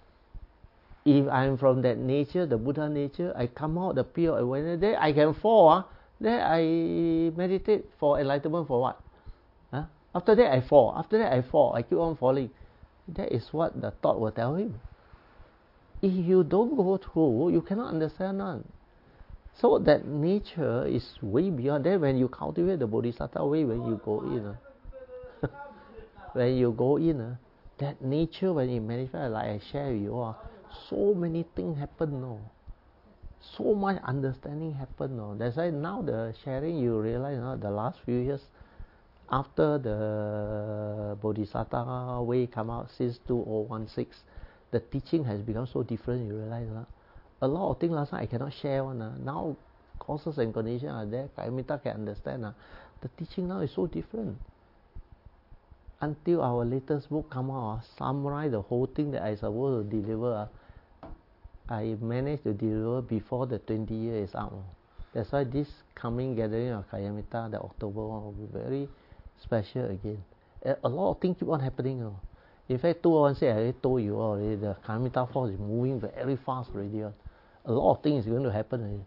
if I'm from that nature, the Buddha nature, I come out the pure awareness, then I can fall. Then I meditate for enlightenment for what? After that I fall. After that I fall. I keep on falling. That is what the thought will tell him. If you don't go through, you cannot understand none. So that nature is way beyond. Then when you cultivate the Bodhisattva way, when you go in, when you go in, that nature when it manifests, like I share with you, so many things happen. So much understanding happen. That's why now the sharing, you realize the last few years, after the Bodhisattva way come out since 2016, the teaching has become so different. You realize a lot of things last time I cannot share one. Now causes and conditions are there. Kayamita can understand. The teaching now is so different. Until our latest book come out, summarize the whole thing that I supposed to deliver. I managed to deliver before the 20 years is out. That's why this coming gathering of Kayamita, the October one, will be very special again. A lot of things keep on happening. In fact, 2016 I already told you already, the Kayamita force is moving very fast already. A lot of things is going to happen already.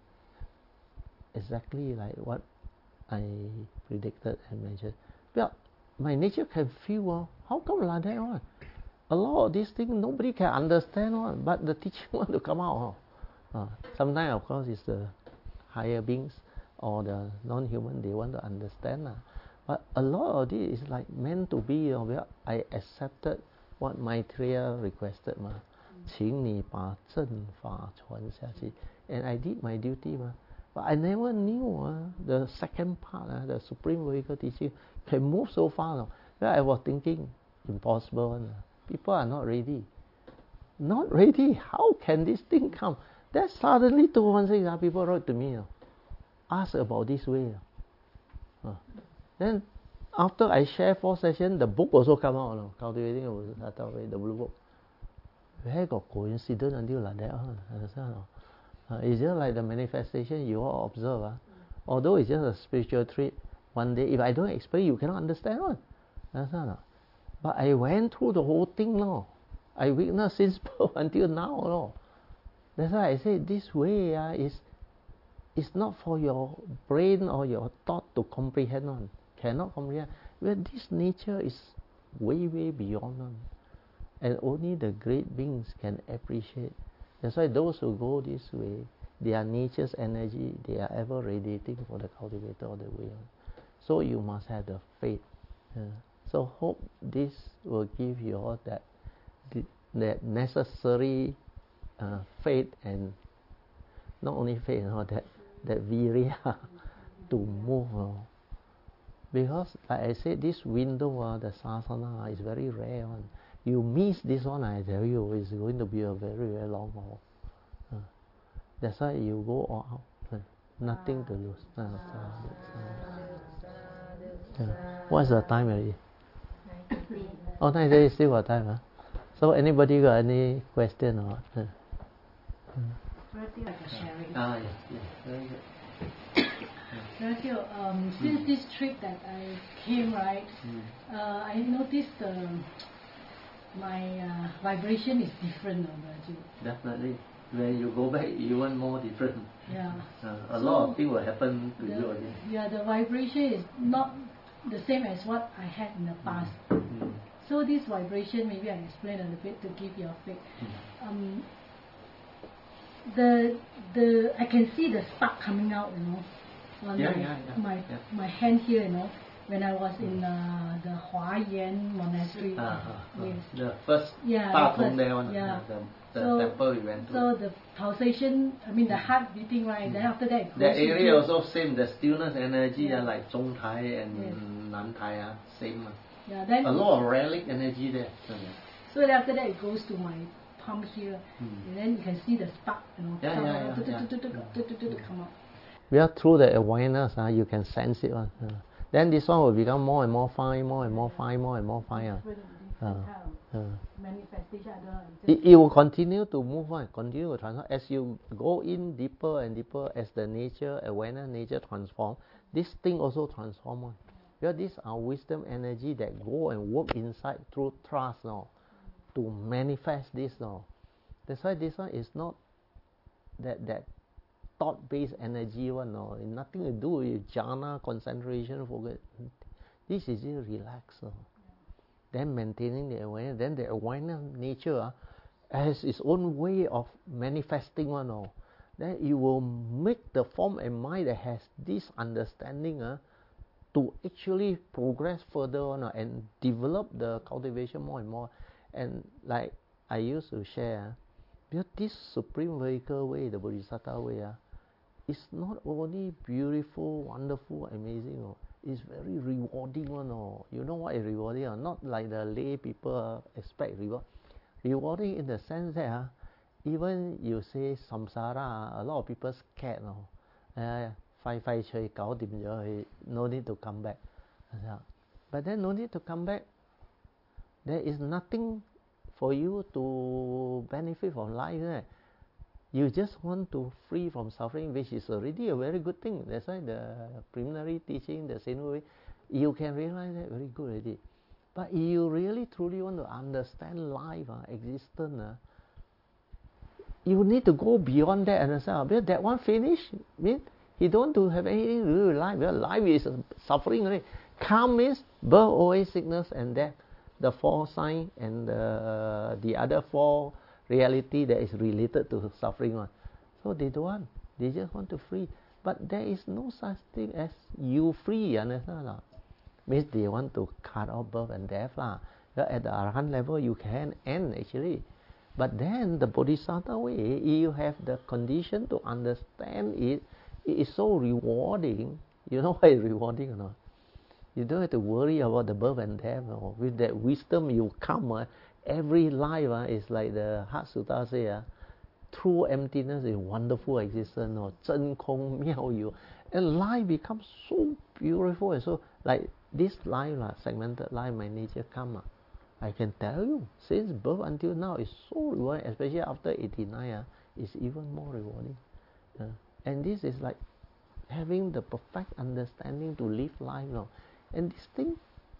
Exactly like what I predicted and mentioned. Well, my nature can feel, how come like that one? A lot of these things nobody can understand one, but the teaching want to come out. Sometimes of course it's the higher beings or the non-human, they want to understand. But a lot of this is like meant to be. I accepted what Maitreya requested. 请你把正法传下去. And I did my duty. But I never knew the second part, the Supreme Vehicle teaching, can move so far. Well, I was thinking, impossible. People are not ready. Not ready. How can this thing come? Then suddenly 216 people wrote to me. Ask about this way. Then after I share 4 sessions, the book also come out. Cultivating the blue book. Where got coincidence until like that? Understand? It's just like the manifestation you all observe. Although it's just a spiritual trait, one day if I don't explain, you cannot understand one. Understand? But I went through the whole thing. I witnessed since birth until now. That's why I say this way is not for your brain or your thought to comprehend one. Cannot comprehend. Well, this nature is way, way beyond one. And only the great beings can appreciate. That's why those who go this way, their nature's energy, they are ever radiating for the cultivator of the way. So you must have the faith. So hope this will give you all that necessary faith, and not only faith, that virya to move. Because like I said, this window, the sasana, is very rare one. You miss this one, I tell you, it's going to be a very, very long haul. That's why you go all out. Nothing to lose. What's the time already? 9:30 is still got time. So anybody got any question or what? Very good. Since this trip that I came, right, I noticed my vibration is different. Definitely. When you go back, even more different. Yeah. A lot of things will happen to you again. Yeah, the vibration is not the same as what I had in the past. So this vibration, maybe I explain a little bit to give you a faith. I can see the spark coming out, on my hand here, when I was in the Huayan Monastery. Yes. The first start from there on. The temple we went to. So the pulsation, the heart beating, right? Then after that, the area also same. The stillness energy, like Zhongtai and Nantai, same. Yeah, then a lot of relic energy there. So then after that, it goes to my palm here, and then you can see the spark, come out. Well, through the awareness, you can sense it. Then this one will become more and more fine, more and more fine, more and more fine. kind of manifestation. I don't know. It will continue to move on, continue to transform. As you go in deeper and deeper, as the nature, awareness, nature transform, this thing also transform on. Because these are wisdom energy that go and work inside through trust now, to manifest this now. That's why this one is not that thought-based energy one, no. It's nothing to do with jhana, concentration, focus. This is just relax. No. Then maintaining the awareness, then the awareness nature has its own way of manifesting one. No. Then it will make the form and mind that has this understanding to actually progress further on and develop the cultivation more and more. And like I used to share, because this supreme vehicle way, the Bodhisattva way, it's not only beautiful, wonderful, amazing. It's very rewarding one. You know what is rewarding? Not like the lay people expect reward. Rewarding in the sense that even you say samsara, a lot of people scared. No need to come back. But then no need to come back. There is nothing for you to benefit from life. You just want to free from suffering, which is already a very good thing. That's why the preliminary teaching, the same way, you can realize that very good already. But if you really truly want to understand life, existence, you need to go beyond that and understand. Because that one finished, means you don't want to have anything to do with life. Because life is suffering already. Karma means birth, old age, sickness, and death. The four signs and the other four reality that is related to suffering one. So they don't want. They just want to free. But there is no such thing as you free, understand? Means they want to cut off birth and death. At the Arahant level, you can end actually. But then the Bodhisattva way, you have the condition to understand it. It is so rewarding. You know why it's rewarding or not? You don't have to worry about the birth and death. With that wisdom you come. Every life is like the Heart Sutta say, true emptiness is wonderful existence. 真空妙有. And life becomes so beautiful. And so like this life, segmented life, my nature come. I can tell you, since birth until now, is so rewarding, especially after 89, it's even more rewarding. And this is like having the perfect understanding to live life. And this thing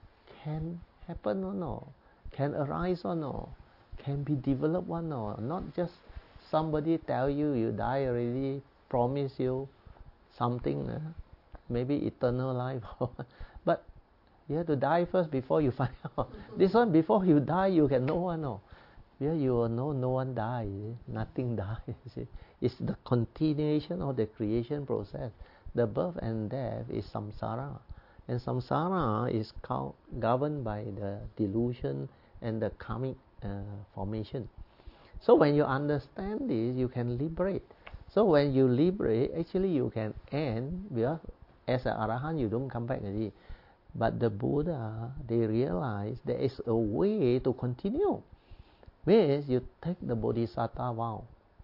can happen or no, can arise or no, can be developed or no. Not just somebody tell you you die already, promise you something, maybe eternal life. But you have to die first before you find out. This one, before you die, you can know one. Yeah, you will know no one dies, nothing dies. It's the continuation of the creation process. The birth and death is samsara. And samsara is governed by the delusion and the karmic formation. So when you understand this, you can liberate. So when you liberate, actually you can end, because as an Arahant you don't come back already. But the Buddha, they realize there is a way to continue. Means you take the Bodhisattva vow.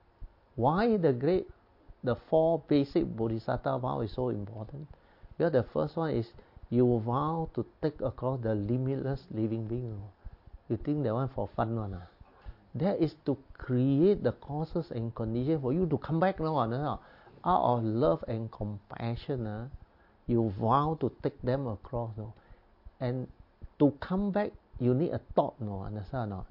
Why the four basic Bodhisattva vow is so important? Because the first one is you vow to take across the limitless living being. You think that one for fun one? That is to create the causes and conditions for you to come back now. Out of love and compassion, you vow to take them across. And to come back, you need a thought. Understand or not?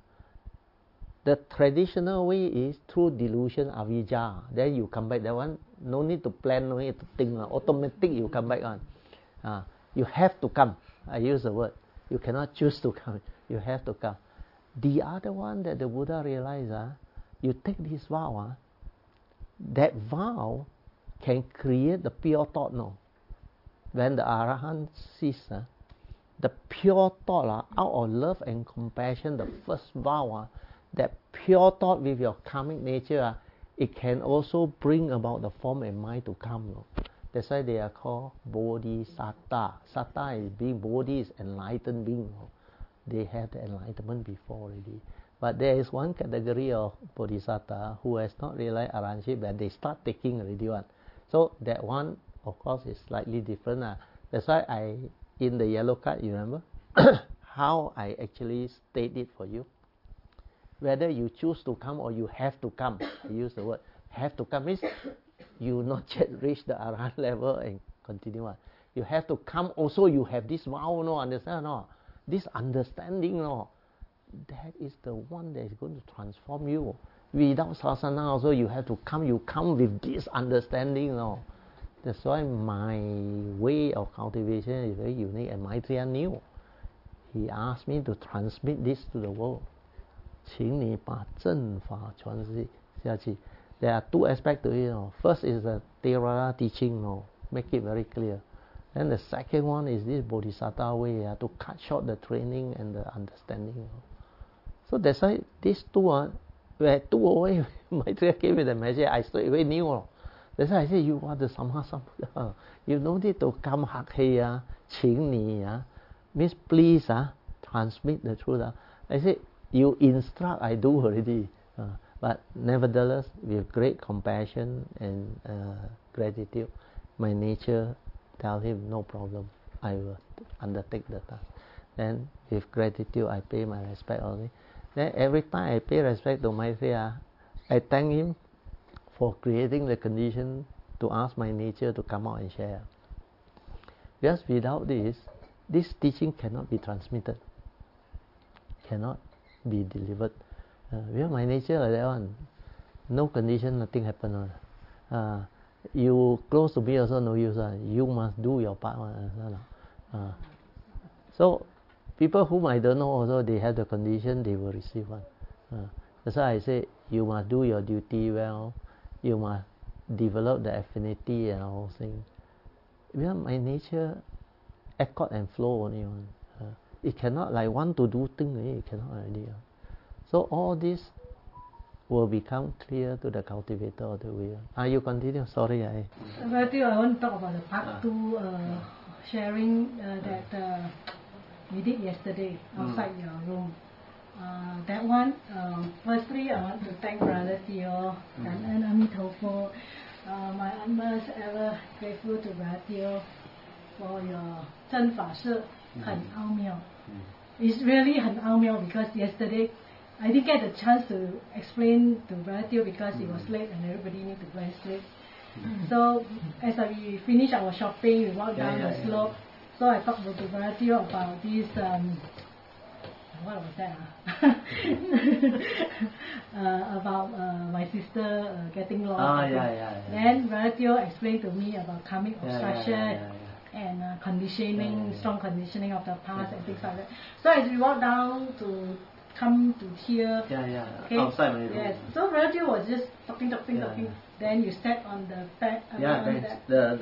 The traditional way is through delusion, avijja. Then you come back. That one, no need to plan, no need to think. Automatic you come back on. You have to come. I use the word. You cannot choose to come. You have to come. The other one that the Buddha realized, you take this vow. That vow can create the pure thought. When the Arahant sees the pure thought, out of love and compassion, the first vow, that pure thought with your karmic nature, it can also bring about the form and mind to come. That's why they are called Bodhisatta. Satta is being, Bodhi is enlightened being. They have the enlightenment before already. But there is one category of Bodhisatta who has not realized Arahantship, but they start taking already one. So that one, of course, is slightly different. That's why in the yellow card, you remember? how I actually state it for you. Whether you choose to come or you have to come. I use the word have to come means you not yet reach the Arahant level and continue on. You have to come also, you have this vow, no, understand, no? This understanding, no? That is the one that is going to transform you. Without sasana also, you have to come, you come with this understanding, no? That's why my way of cultivation is very unique, and Maitreya knew. He asked me to transmit this to the world. 请你把正法传下去. There are two aspects to it. First is the Theravada teaching, make it very clear. And the second one is this Bodhisattva way, to cut short the training and the understanding. So that's why these two were two away. Maitreya gave me the message, I straight away knew. That's why I say, you are the Samma Sambuddha. You don't need to come hak hey, 请你, means please, transmit the truth. I say, you instruct, I do already. But nevertheless, with great compassion and gratitude, my nature tell him, no problem, I will undertake the task. Then with gratitude, I pay my respect only. Then every time I pay respect to Maitreya, I thank him for creating the condition to ask my nature to come out and share. Because without this teaching cannot be transmitted, cannot be delivered. Because my nature like that one, no condition, nothing happen. You close to me also no use. You must do your part. So people whom I don't know also, they have the condition, they will receive one. That's why I say you must do your duty well. You must develop the affinity and all things. Because my nature accord and flow only one. It cannot like want to do things. It cannot already. So all this will become clear to the cultivator of the way. You continue. Sorry, I want to talk about the part 2 sharing that we did yesterday outside your room. That one, firstly, I want to thank Brother Theo and Amitofo. My utmost ever grateful to Brother Theo for your 真法是很奥妙. It's really 很奥妙 because yesterday I didn't get the chance to explain to Brother Theo because it was late and everybody need to go and sleep. So as we finish our shopping, we walk down the slope. So I talked to Brother Theo about this. What was that? About my sister getting lost. Then Brother Theo explained to me about karmic obstruction and conditioning, strong conditioning of the past and things like that. So as we walk down to come to here, okay, outside my room. Yes. So Brother Theo was just talking. Then you step on the back. The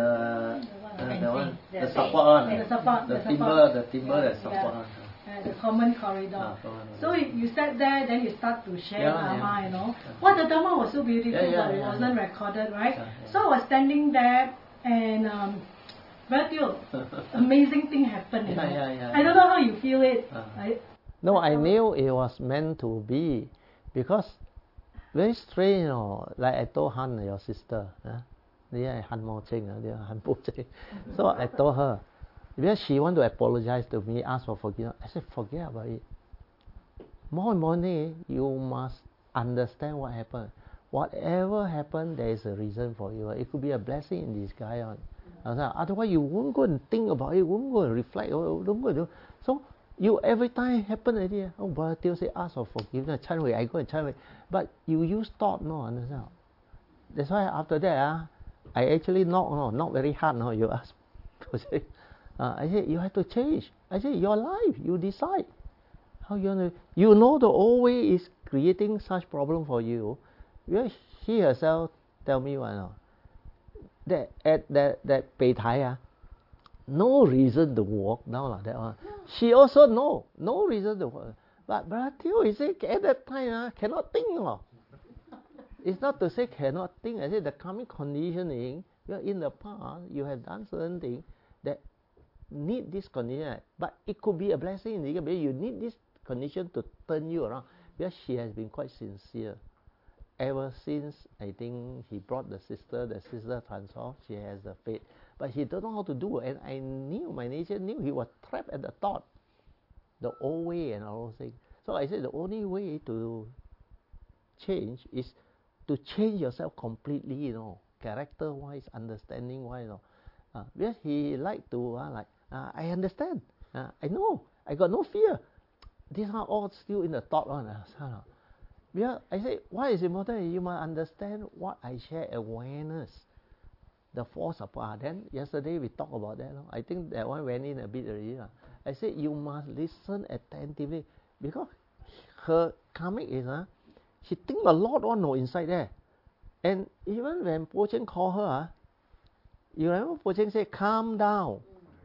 support, the timber that support. The common corridor. So you sat there, then you start to share Dharma, you know. What the Dharma was so beautiful, but it wasn't recorded, right? So I was standing there, and Brother Theo, amazing thing happened. I don't know how you feel it. No, I knew it was meant to be, because very strange, like I told Han, your sister, Han Mo Ching, Han Po Ching. So I told her, because she wanted to apologize to me, ask for forgiveness. I said, forget about it. More importantly, you must understand what happened. Whatever happened, there is a reason for you. It could be a blessing in disguise. Otherwise, you won't go and think about it, won't go and reflect. Don't go. So, you every time happen already. Brother Theo say, ask for forgiveness. I go and Chanwei. But you use thought, no, understand? That's why after that, I actually not very hard. No, you ask. I said, you have to change. I said, your life, you decide. How you want to, you know the old way is creating such problem for you. Because she herself tell me that at that Beitai, no reason to walk down like that one. She also no reason to walk. But Brother Theo, he said at that time cannot think. It's not to say cannot think. I said the karmic conditioning, in the past you have done certain things that need this condition, but it could be a blessing. You need this condition to turn you around. Because she has been quite sincere ever since. I think he brought the sister transformed. She has the faith, but he don't know how to do. And I knew, my nature knew he was trapped at the thought. the old way and all those things. So I said the only way to change is to change yourself completely, character-wise, understanding-wise, because he liked to I understand, I know, I got no fear. These are all still in the thought one. Because I say, why is it important? You must understand what I share, awareness, the force apart. Then yesterday we talked about that. I think that one went in a bit already. I said you must listen attentively because her karmic is she think a lot on inside there. And even when Po Cheng called her, you remember Po Cheng said, calm down.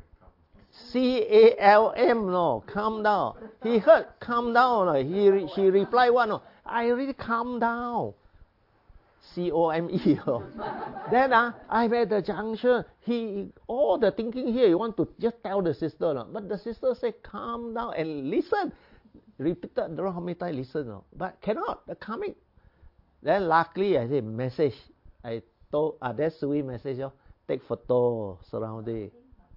CALM, no, calm down. He heard calm down. She replied one, I really calm down. COME. Then I'm at the junction. All the thinking here, you want to just tell the sister, but the sister said, calm down and listen. Repeated, I don't know how many times listen, but cannot. The karmic. Then luckily I said message. I told that's sweet message. Take photo surrounding.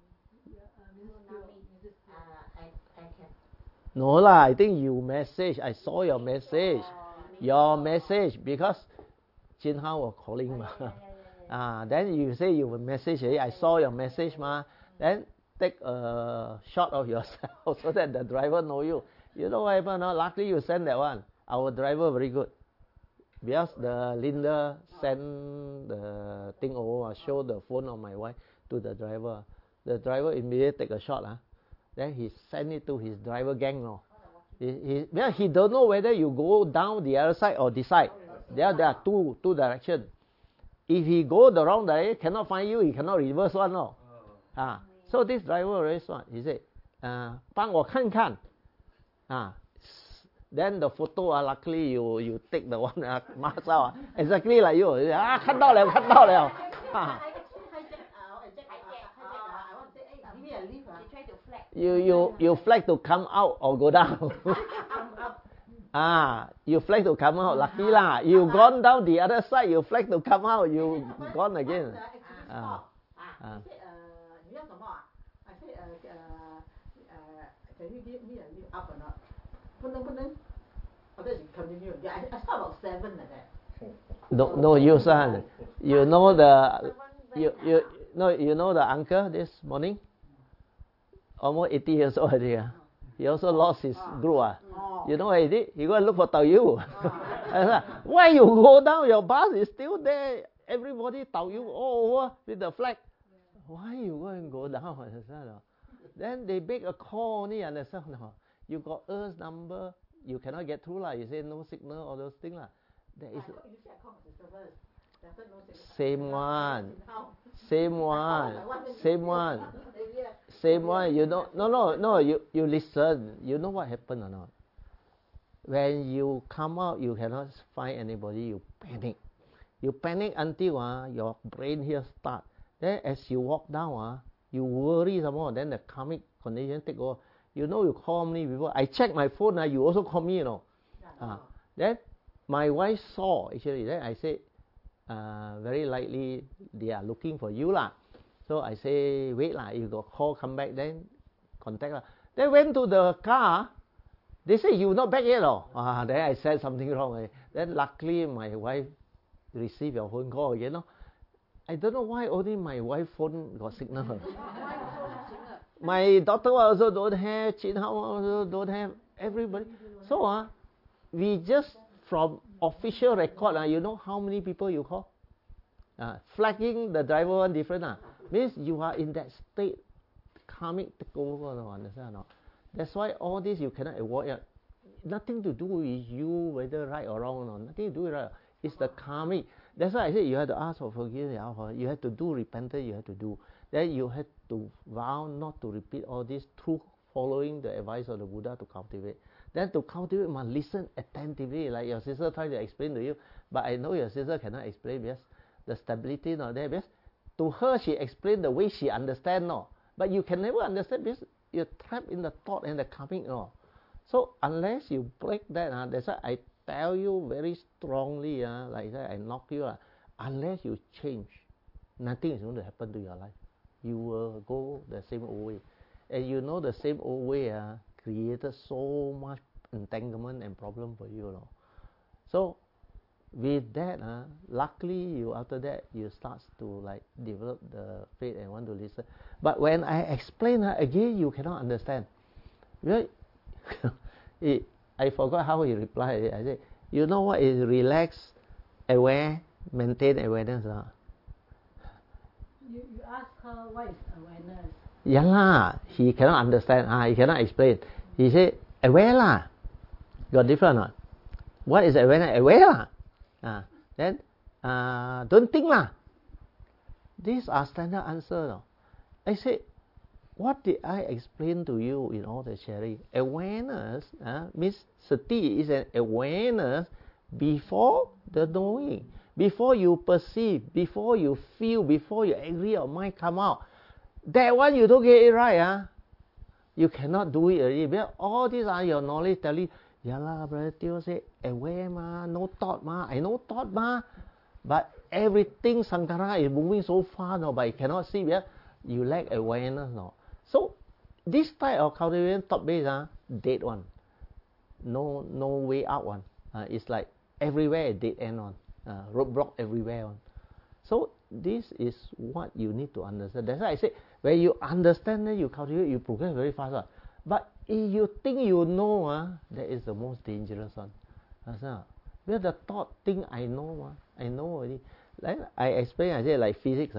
No lah, I think you message. I saw your message. Your message because Jin Hao was calling then you say you will message. I saw your message Then take a shot of yourself so that the driver know you. You know what happened? Luckily you send that one. Our driver very good. Because the Linda sent the thing over, show the phone of my wife to the driver. The driver immediately take a shot. Then he send it to his driver gang. He don't know whether you go down the other side or this side. There are two directions. If he go the wrong direction, cannot find you, he cannot reverse one. So this driver very smart. He said, 帮我看看. Then the photo, luckily you take the one marks out. Exactly like you. 看到了. You flag to come out or go down. You flag to come out. Lucky lah. You gone down the other side. You flag to come out. You gone again. Can you give me a lift up or not? 不能. Continue. I saw about 7 like that. No use. You know the you know the uncle this morning? Almost 80 years old already. He also lost his group. You know what he did? He go and look for Tao Yu. Why you go down? Your bus is still there. Everybody Tao Yu all over with the flag. Why you go down? Then they make a call only. Understand? You got Earth's number. You cannot get through. You say no signal, all those things. There is same one. You know, no. You listen. You know what happened or not? When you come out, you cannot find anybody. You panic. You panic until your brain here start. Then as you walk down, you worry some more. Then the karmic condition take over. You know, you call me before. I check my phone. You also call me. Then my wife saw actually. Then I said, very likely they are looking for you lah. So I say, wait lah. If you got call, come back. Then contact lah. Then went to the car. They say you not back yet. Then I said something wrong. Then luckily my wife received your phone call again. I don't know why only my wife's phone got signal. My daughter also don't have. Chin Hao also don't have. Everybody. So we just from official record. You know how many people you call? Flagging the driver one different. Means you are in that state. Karmic take over. Understand or not? That's why all this you cannot avoid. Nothing to do with you whether right or wrong. Nothing to do with right. It's the karmic. That's why I said you have to ask for forgiveness. You have to do repentance. You have to do. Then you have to vow not to repeat all this through following the advice of the Buddha to cultivate. Then to cultivate, you must listen attentively. Like your sister tried to explain to you, but I know your sister cannot explain because the stability not there. Because to her she explained the way she understands. But you can never understand because you're trapped in the thought and the karmic. So unless you break that, that's why I tell you very strongly, like that I knock you, unless you change, nothing is going to happen to your life. You will go the same old way. And you know the same old way created so much entanglement and problem for you. So with that, luckily you after that you start to like develop the faith and want to listen. But when I explain again, you cannot understand. I forgot how he replied. I said, you know what is relax, aware, maintain awareness? You ask her what is awareness. Yeah lah, he cannot understand. He cannot explain. He said, aware lah. Got different not? What is awareness? Aware lah. Then don't think lah. These are standard answer. I said, what did I explain to you in all the sharing? Awareness means sati is an awareness before the knowing, before you perceive, before you feel, before your angry or mind come out. That one you don't get it right, you cannot do it already. Because all these are your knowledge telling, yeah lah, Brother Teo say, aware ma, no thought ma, I no thought ma. But everything Sankara is moving so far now, but you cannot see, you lack awareness now. So this type of cultivation thought base, dead one. No way out one. It's like everywhere dead end one. Roadblock everywhere one. So this is what you need to understand. That's why I say, when you understand, then you cultivate, you progress very fast. But if you think you know, that is the most dangerous one. Because the thought think I know already. Like I explain, I say like physics.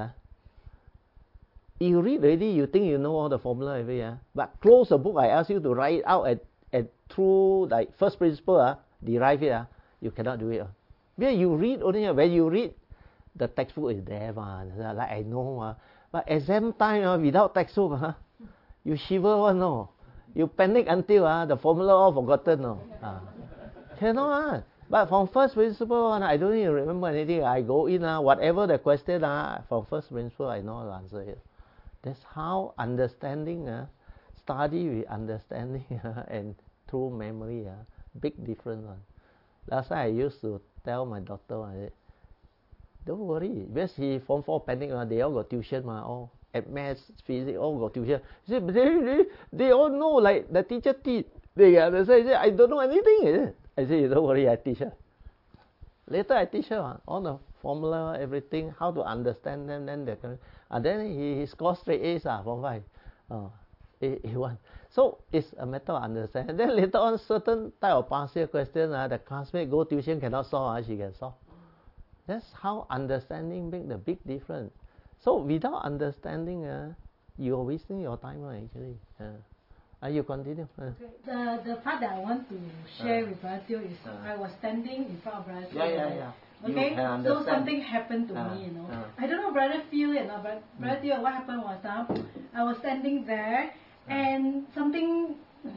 You read already, you think you know all the formula everything. But close the book, I ask you to write it out and through like first principle, derive it. You cannot do it. Because you read only, when you read, the textbook is there, like I know. But exam time, without textbook, you shiver one, no. You panic until the formula all forgotten, no. Cannot. But from first principle, I don't even remember anything. I go in, whatever the question, from first principle, I know how to answer it. That's how understanding, study with understanding and through memory, big difference. Last time I used to tell my daughter, I said, don't worry, because he form 4 panic, they all got tuition, all at maths, physics, all got tuition. He said, but they all know, like the teacher teach. They say, I don't know anything. I said, don't worry, I teach her. Later I teach her all the formula, everything, how to understand them. Then he scores straight A's from 5. A1. So it's a matter of understanding. Then later on, certain type of partial question, the classmate go tuition cannot solve, she can solve. That's how understanding make the big difference. So without understanding, you're wasting your time actually. You continue. Okay. The part that I want to share with Brother Teo is I was standing in front of Brother Teo. Yeah. Okay, so something happened to me, I don't know Brother feel it, Brother Teo, what happened was I was standing there and something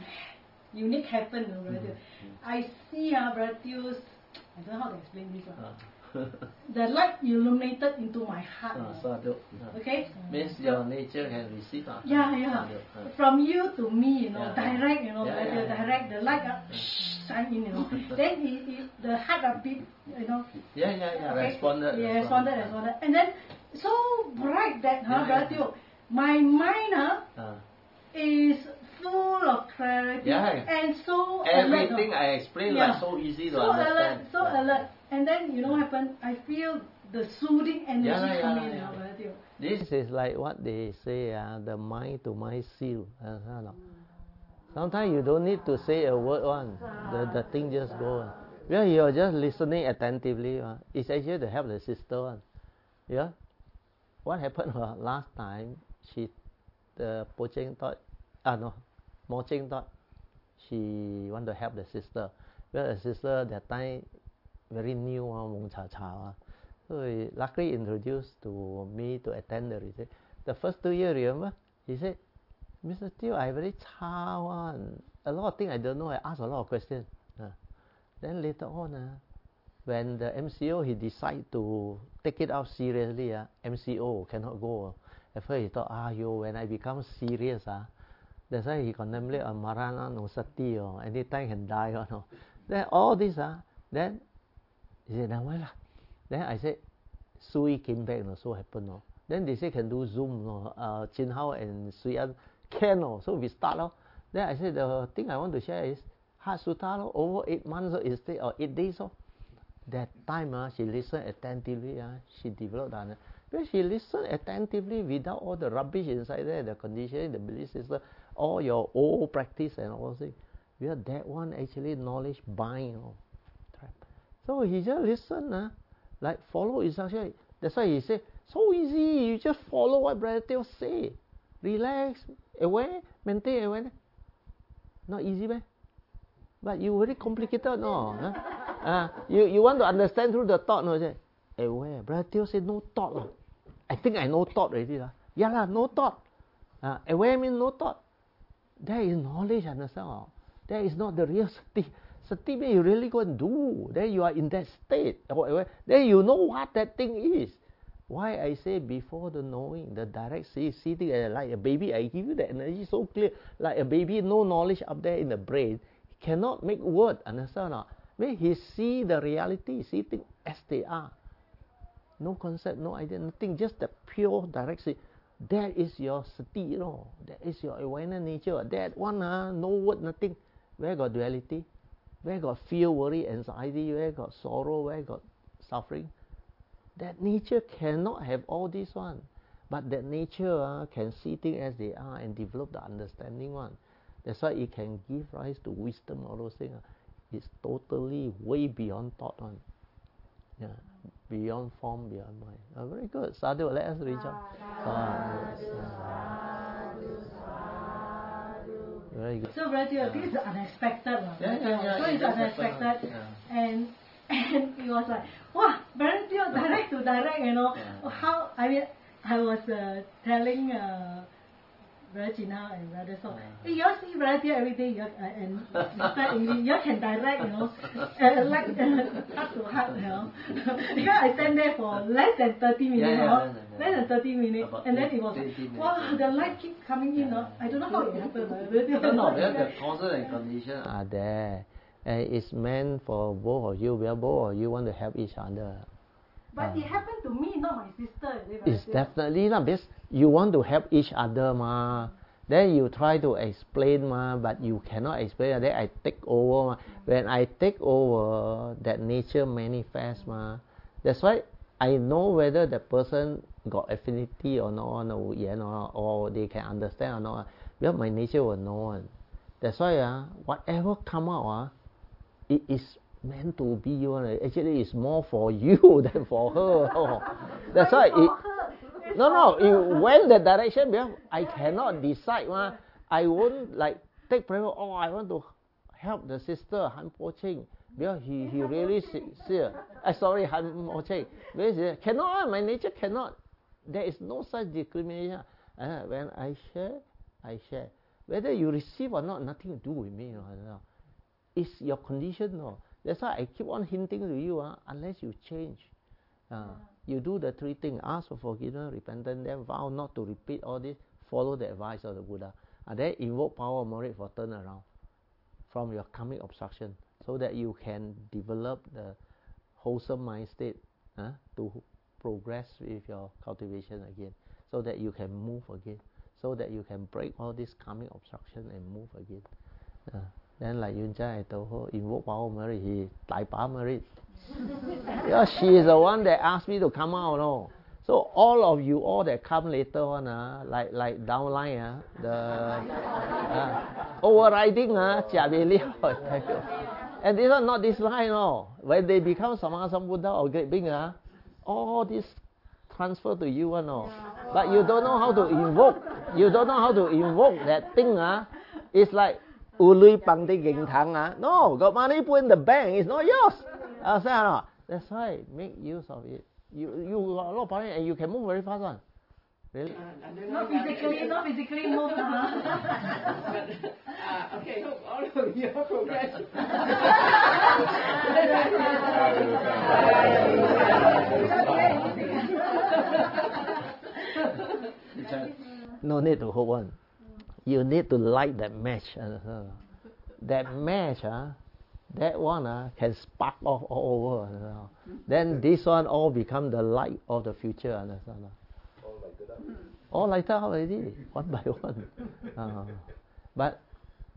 unique happened, Brother Teo. I see Brother Teo's, I don't know how to explain this one. The light illuminated into my heart. Okay? Means your nature can receive. Yeah. From you to me, direct, direct. The light shine in, Then the heart beat, Yeah. Okay? Responded. Responded. And then so bright that, Brother Teo, my mind, is full of clarity and so everything alert. I explained like so easy to understand. So alert. And then, what happened? I feel the soothing energy coming in. This is like what they say, the mind to mind seal. Sometimes you don't need to say a word one. The thing just go. Yeah, you're just listening attentively. It's actually to help the sister one. Yeah. What happened last time? The Pocheng thought, Mocheng thought she want to help the sister. Well, the sister that time very new, Mong Cha Cha. So he luckily introduced to me to attend the retreat. The first 2 years, remember? He said, Mr. Teo, I very cha one. A lot of things I don't know. I ask a lot of questions. Then later on, when the MCO, he decided to take it out seriously. MCO cannot go. At first he thought, when I become serious, that's why he contemplate on Marana no Sati, anytime can die. Then all this, then he said, never mind lah. Then I said, Sui came back, so happened. Then they say can do Zoom. Chin Hao and Sui An can. So we start. Then I said, the thing I want to share is Heart Sutta over 8 months instead or 8 days. That time she listened attentively. She developed that. Because she listened attentively without all the rubbish inside there, the conditioning, the belief system, all your old practice and all things. Yeah, that one actually knowledge bind. So he just listened, like follow instruction. That's why he said, so easy, you just follow what Brother Teo say. Relax, aware, maintain awareness. Not easy, man. But you very complicated, no? You want to understand through the thought, no? Say, aware. Brother Teo said no thought. I think I know thought already. Yeah, no thought. Aware means no thought. That is knowledge, understand? That is not the real sati. Sati means you really go and do. Then you are in that state. Then you know what that thing is. Why I say before the knowing, the direct sitting like a baby, I give you the energy so clear. Like a baby, no knowledge up there in the brain. He cannot make word, understand? When he see the reality, see things as they are. No concept, no idea, nothing, just the pure direct see. That is your sati, That is your awareness nature. That one, no word, nothing. Where got duality? Where got fear, worry, anxiety? Where got sorrow? Where got suffering? That nature cannot have all this one. But that nature can see things as they are and develop the understanding one. That's why it can give rise to wisdom, all those things. It's totally way beyond thought one. Yeah. Beyond form, beyond mind. Very good. Sadhu, let us reach out. Very good. So, Brother, this is unexpected. Yeah. So it's unexpected. Yeah. And it was like, wow, Brother, direct to direct, Yeah. How, I was telling Brother Gina and Brother So, hey, you all see Brother every day, and you all can direct, like heart to heart, Because I stand there for less than 30 minutes, less than 30 minutes, and then it was like, wow, the light keep coming in, I don't know how it happened. No, because the causes and conditions are there. It's meant for both of you. We are both of you want to help each other. But it happened to me, not my sister. It's definitely not because you want to help each other, ma. Then you try to explain, ma, but you cannot explain. Then I take over, ma. When I take over, that nature manifests, ma. That's why I know whether the person got affinity or not, or they can understand or not. Because my nature will know. That's why whatever come out, it is meant to be you. Actually, it's more for you than for her. That's why it went the direction. Because I cannot decide. I won't like take preference. I want to help the sister Han Po Ching because he really sincere. Sorry, Han Po Ching. Because cannot. My nature cannot. There is no such discrimination. When I share, I share. Whether you receive or not, nothing to do with me. It's your condition. That's why I keep on hinting to you, unless you change. You do the three things. Ask for forgiveness, repentance, then vow not to repeat all this. Follow the advice of the Buddha. And then invoke power of merit for turnaround from your karmic obstruction so that you can develop the wholesome mind state to progress with your cultivation again. So that you can move again. So that you can break all this karmic obstruction and move again. Then like Yun Chan, I told her, invoke power of merit, he Dai Pa merit. Because she is the one that asked me to come out, So all of you, all that come later on, like downline, the overriding, and this one not this line, When they become Sammasambuddha or great being, all this transfer to you, But you don't know how to invoke. You don't know how to invoke that thing, It's like no, got money put in the bank, it's not yours. That's why make use of it. You got a lot of money and you can move very fast one. Really? Not physically move. Okay, hope all of you progress. No need to hope one. You need to light that match. That match, that one can spark off all over. Then this one all become the light of the future. Understand? All lighted up already, one by one. But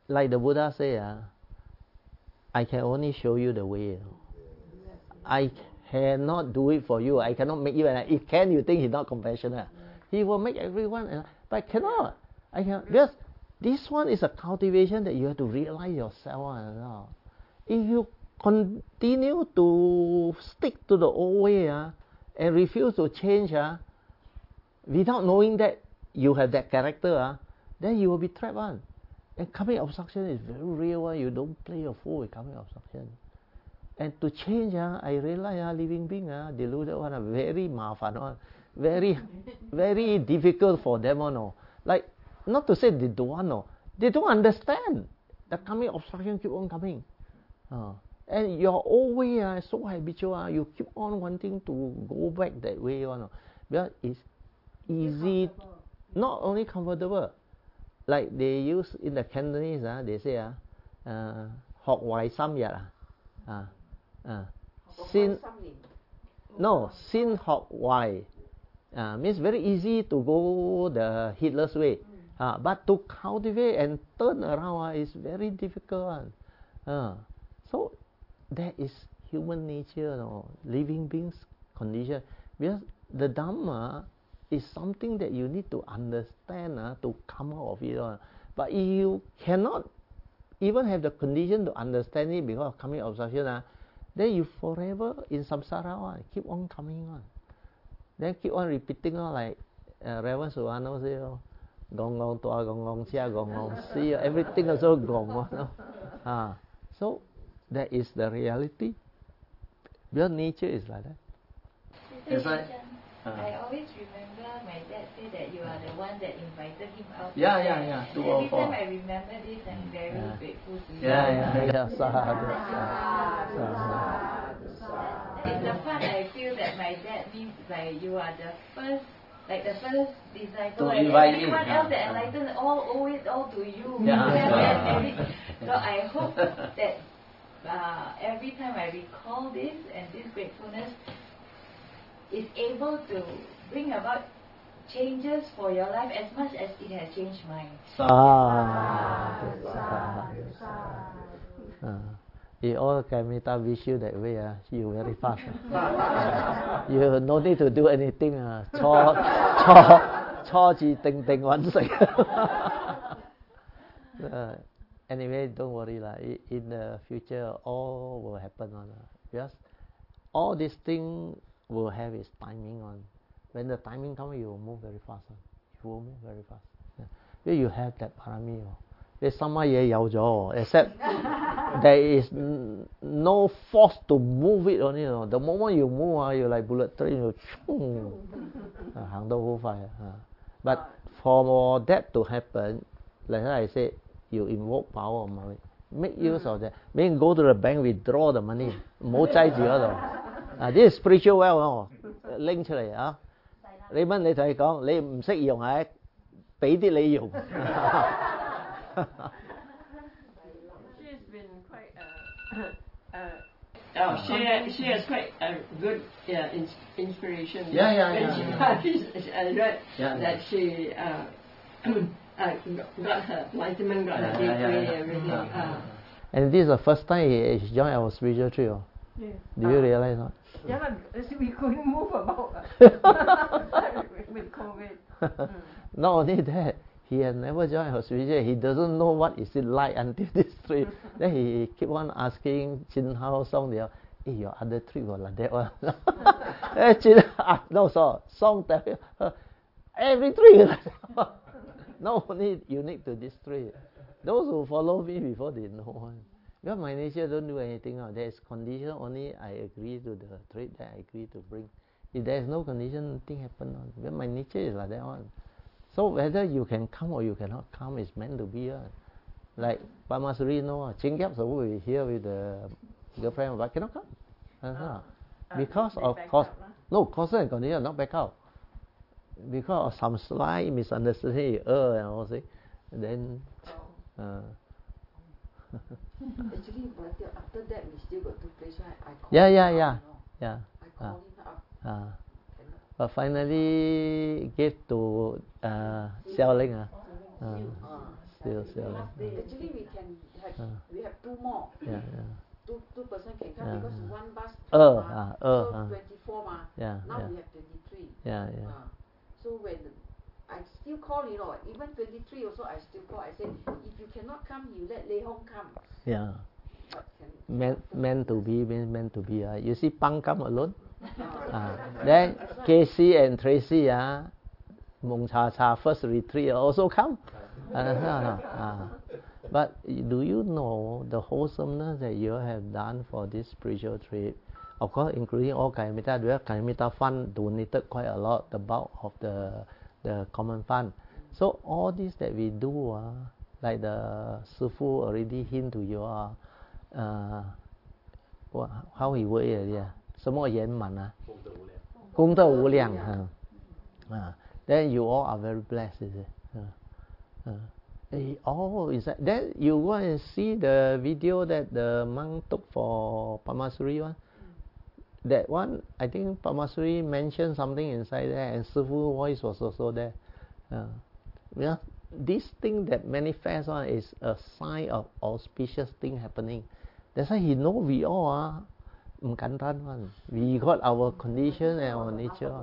like the Buddha say, I can only show you the way. I cannot do it for you. I cannot make you. And if can, you think he's not compassionate? He will make everyone. But cannot. I can because this one is a cultivation that you have to realize yourself. If you continue to stick to the old way and refuse to change without knowing that you have that character, then you will be trapped on. And karmic obstruction is very real. You don't play a fool with karmic obstruction. And to change, I realize living being, deluded one, very mafan one, very, very difficult for them. Like, not to say they don't want, they don't understand. The karmic obstruction keep on coming. And your old way is so habitual, you keep on wanting to go back that way. Because it's easy, not only comfortable. Like they use in the Cantonese, they say, 學壞3日先學壞 means very easy to go the Hitler's way. But to cultivate and turn around is very difficult. So that is human nature, living beings condition. Because the Dhamma is something that you need to understand to come out of it. But if you cannot even have the condition to understand it because of karmic obstruction, then you forever in samsara, keep on coming on. Then keep on repeating like Reverend Suwano say, gong gong tua, gong gong xia, gong gong si, everything also gong. So that is the reality. Your nature is like that. It's like, I always remember my dad say that you are the one that invited him out. Yeah. Every time I remember this, I'm very grateful to you. It's the part I feel that my dad means like you are the first disciple, and everyone else that enlightened owe it all to you. So I hope that every time I recall this and this gratefulness is able to bring about changes for your life as much as it has changed mine. If all Kamita wish you that way, you very fast. You no need to do anything. Anyway, don't worry. In the future, all will happen. Because all these things will have its timing on. When the timing comes, you will move very fast. You will move very fast. You have that parami. There's some except there is no force to move it only. The moment you move, you're like bullet train. But for that to happen, like I said, you invoke power of money. Make use of that. Maybe go to the bank, withdraw the money. This is spiritual wealth. 拎出嚟Raymond 你同佢講，你唔識用俾啲你用。 She's been quite she has quite a good inspiration. I read that she got her enlightenment, got her gateway, everything. And this is the first time he joined our spiritual trio. Yeah. Do you realize that? Yeah, we couldn't move about with COVID. Not only that, he has never joined our spiritual. He doesn't know what is it like until this trip. Then he keep on asking Chin Hao Song, your other trip was like that one. No, Song tell you, every trip like that. No, only unique to this trip. Those who follow me before, they know one. Because my nature don't do anything. There is condition only I agree to the trade that I agree to bring. If there is no condition, nothing happen. Because my nature is like that one. So whether you can come or you cannot come is meant to be. Like Pamasuri know, Ching Gyap supposed to be here with the girlfriend, but cannot come. Because of cause and condition, not back out. Because of some slight misunderstanding, and all that. Then. Actually, but after that we still got 2 places. I called Yeah. I called him up. But finally gave to Xiao Ling. Still. Actually, we have 2 more. Yeah. Two person can come because one bus. So 24 ma. Yeah. Now we have 23. Yeah. So when I still call, even 23 also I still call. I said, if you cannot come, you let Lei Hong come. Yeah. Meant to be means meant to be. You see Pang come alone. Then Casey and Tracy, Mong Cha Cha first retreat also come. But do you know the wholesomeness that you have done for this spiritual trip? Of course, including all Kayamita. The Kayamita fund donated quite a lot, the bulk of the common fund. So all this that we do, like the Sifu already hint to you, how he word it? 什么圆满啊？功德无量。Then you all are very blessed, is it? Is that? Then you go and see the video that the monk took for Pamasuri one. That one, I think Pamasuri mentioned something inside there, and Sifu's voice was also there. This thing that manifests on is a sign of auspicious thing happening. That's why he know we all we got our condition and our nature.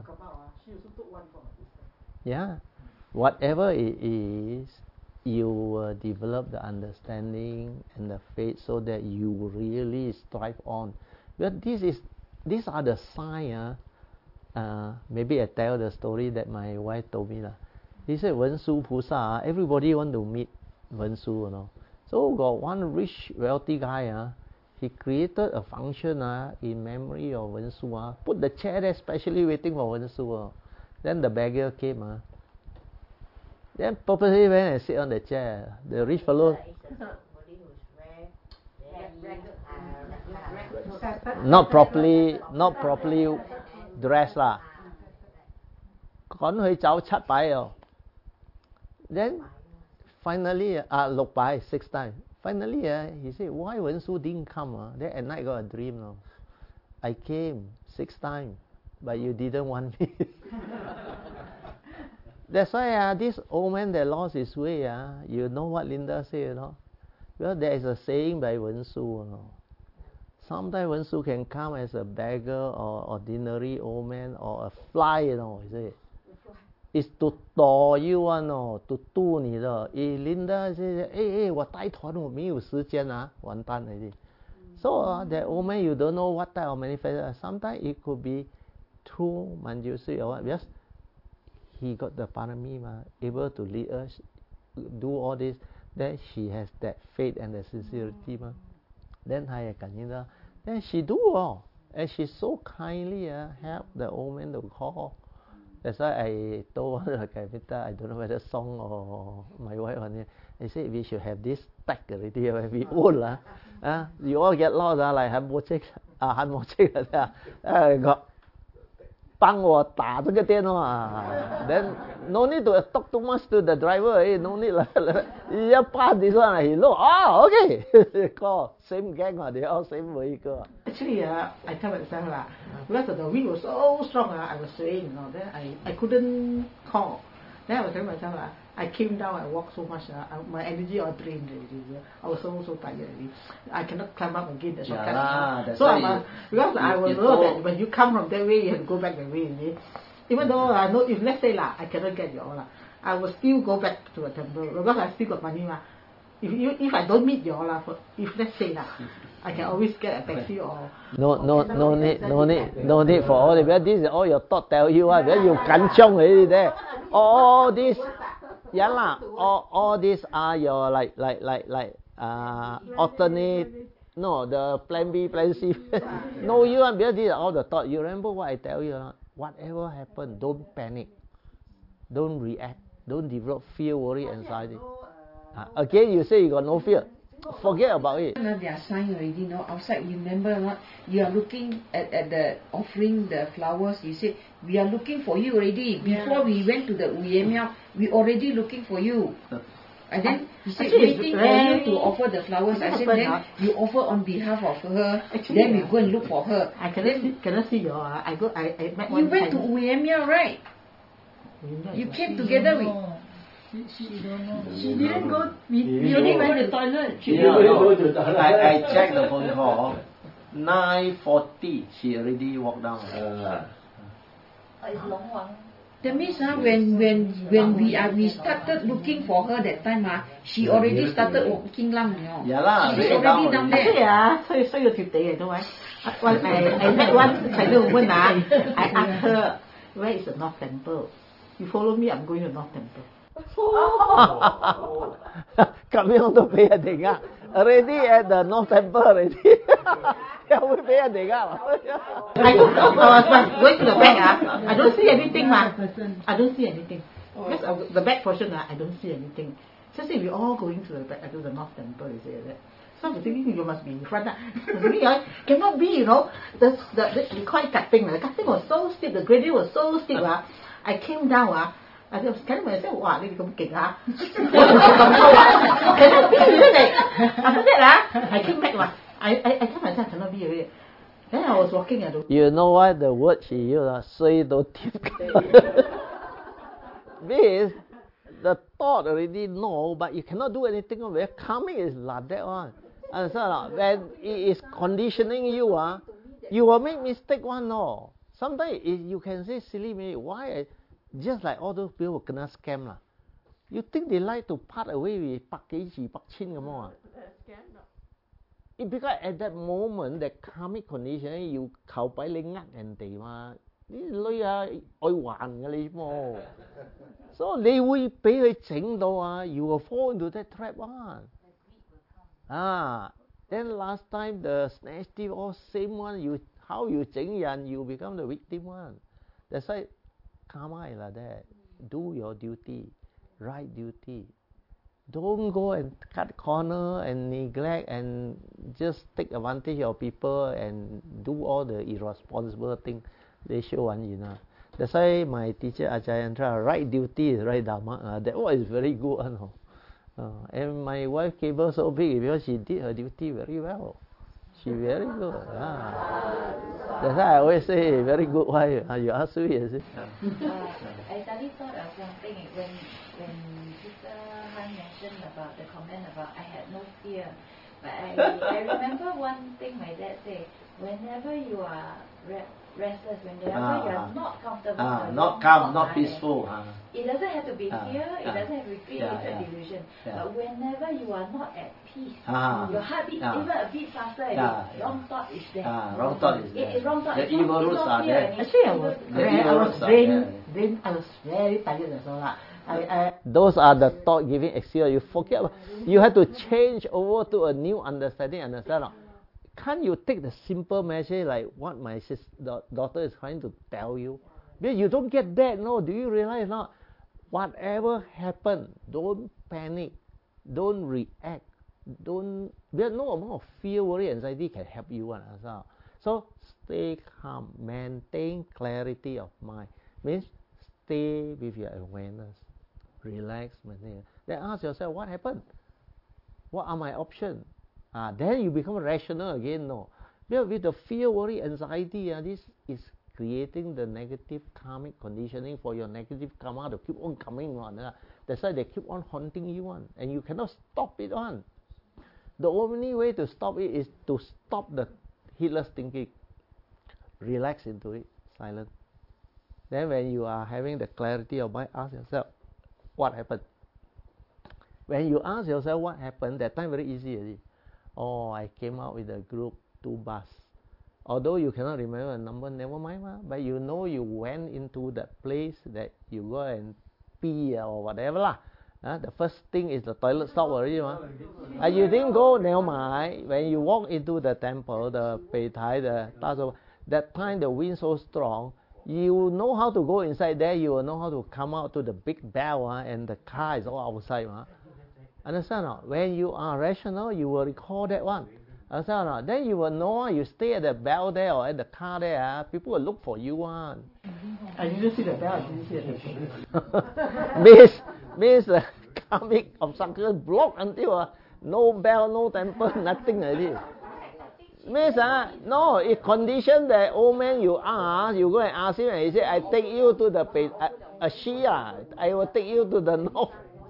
Yeah, whatever it is, you will develop the understanding and the faith so that you really strive on. But these are the signs. Maybe I tell the story that my wife told me. He said, Wen Su Pusa, everybody want to meet Wen Su. So got one rich, wealthy guy. He created a function in memory of Wen Su. Put the chair there specially waiting for Wen Su. Then the beggar came. Then purposely went and sit on the chair. The rich fellow not properly dressed lah. 趕佢走7擺哦。Then finally 6擺 6 times. Finally he said, why Wen Su didn't come? Then at night got a dream. I came 6 times, but you didn't want me. That's why this old man that lost his way, you know what Linda said, Well, there is a saying by Wen Su, sometimes Wen Su can come as a beggar or ordinary old man or a fly, he said. It's to 躲 you to 渡你的。Linda said, 我带团我没有时间完蛋了。So that old man, you don't know what type of manifestation. Sometimes it could be through Manjushri or what. Because he got the parami, able to lead us, do all this. Then she has that faith and the sincerity. Then then she do all. And she so kindly help the old man to call. That's why I told one of the Kayamita, I don't know whether song or my wife on it. I said we should have this tag already when we old. You all get lost like 韩国籍got 帮我打这个电话 Then no need to talk too much to the driver. No need you just pass this one. He look. Okay. Call same gang. They all same vehicle. Actually, I tell myself because the wind was so strong. I was swaying. Then I couldn't call. Then I was telling myself I came down. I walked so much. My energy all drained already. I was so tired already. I cannot climb up again the shortcut. So because I was know that when you come from that way, you have to go back that way. Even though I know if let's say I cannot get you all, I will still go back to the temple because I still got money. If I don't meet you all, if let's say I can always get a taxi or no need for all that. This is all your thought tell you. Then you kanchiong already there. All this. All these are your like alternate. No, the plan B, plan C. No, you because these are all the thought. You remember what I tell you? Whatever happens, don't panic, don't react, don't develop fear, worry, anxiety. Again, you say you got no fear. Forget about it. There are signs already, outside. Remember, you are looking at the offering the flowers. You say we are looking for you already. Before we went to the Uyemiao, we already looking for you. And then he said waiting for you to offer the flowers. I said then you offer on behalf of her. Actually, then we go and look for her. I cannot see you. I met one. You went to Uyemiao, right? You came together with. She don't know. She didn't go. We only went to the toilet. She No, didn't go. no. I checked the phone call. 9:40, she already walked down. It's Long Huang. That means when we started looking for her that time, she already started walking down, you know. Yeah lah, She's already down there. Actually, 所以貼地嚟，都係。I met one China woman. I asked her, where is the North Temple? You follow me, I'm going to North Temple. 咁樣都俾人哋呃 ，already at the North Temple already， 又會俾人哋呃。 I was going to the back. I don't see anything. I don't see anything. Because the back portion, I don't see anything. So say we all going to the back, to the North Temple, you say that. So I'm thinking you must be in front. Cannot be, you know. We call it cutting. The cutting was so steep. The gradient was so steep. I came down. I was kind of myself, wow, this is so big. Cannot be, isn't it? After that, I came back. I told myself, cannot be already. Then I was walking. You know what the word she used? 水都貼。Means the thought already know, but you cannot do anything of it. Karmic is like that one. Understand? When it is conditioning you, you will make mistake one. No. Sometimes you can say silly me. Why? Just like all those people kena scam lah. You think they like to part away with 百幾字、百千咁啊？ Because at that moment, that karmic condition, you 求俾你呃人哋嘛，啲女愛還嘅你冇，所以你會俾佢整到you will fall into that trap one. Then last time the snatch thief all same one. How you 整人 you become the victim one. That's why karma is like that. Do your duty, right duty. Don't go and cut corner and neglect and just take advantage of people and do all the irresponsible thing. They show one, you know. That's why my teacher Ajayendra, right duty is right dharma. That one is very good. And my wife cable so big because she did her duty very well. She very good. That's why I always say very good wife. You ask me, is it? I suddenly thought of something when Sister Han mentioned about the comment about I had no fear. But I remember one thing my dad said, whenever you are restless, whenever you are not comfortable, not calm, not peaceful. It doesn't have to be fear, it doesn't have to be fear, delusion. But whenever you are not at peace, your heart beats even a bit faster, wrong thought is there. Wrong thought is there. Wrong thought. The evil roots are there. Actually, I was very tired as well. Those are the thought giving excuse. You forget. You have to change over to a new understanding. Understand? Can't you take the simple message like what my daughter is trying to tell you? Because you don't get that. No, do you realize not? Whatever happened, don't panic, don't react, don't. There's no amount of fear, worry, anxiety can help you. So stay calm, maintain clarity of mind. Means stay with your awareness, relax, maintain. Then ask yourself, what happened? What are my options? Then you become rational again. No, because with the fear, worry, anxiety, this is creating the negative karmic conditioning for your negative karma to keep on coming on. That's why they keep on haunting you on, and you cannot stop it on. The only way to stop it is to stop the heedless thinking. Relax into it, silent. Then when you are having the clarity of mind, ask yourself, what happened? When you ask yourself what happened, that time very easy. Oh, I came out with a group, 2 bus. Although you cannot remember the number, never mind. But you know you went into that place that you go and pee or whatever. The first thing is the toilet stop already. You didn't go, never mind. When you walk into the temple, the Peitai, the Tazo, that time the wind so strong, you know how to go inside there, you will know how to come out to the big bell, and the car is all outside. Understand? When you are rational, you will recall that one. Understand? Then you will know, you stay at the bell there or at the car there, people will look for you. I didn't see the bell, I didn't see the means the karmic obstruction blocked until no bell, no temple, nothing already. Means no, it conditioned the old man you ask, you go and ask him and he say, I take you to the Shia, I will take you to the north.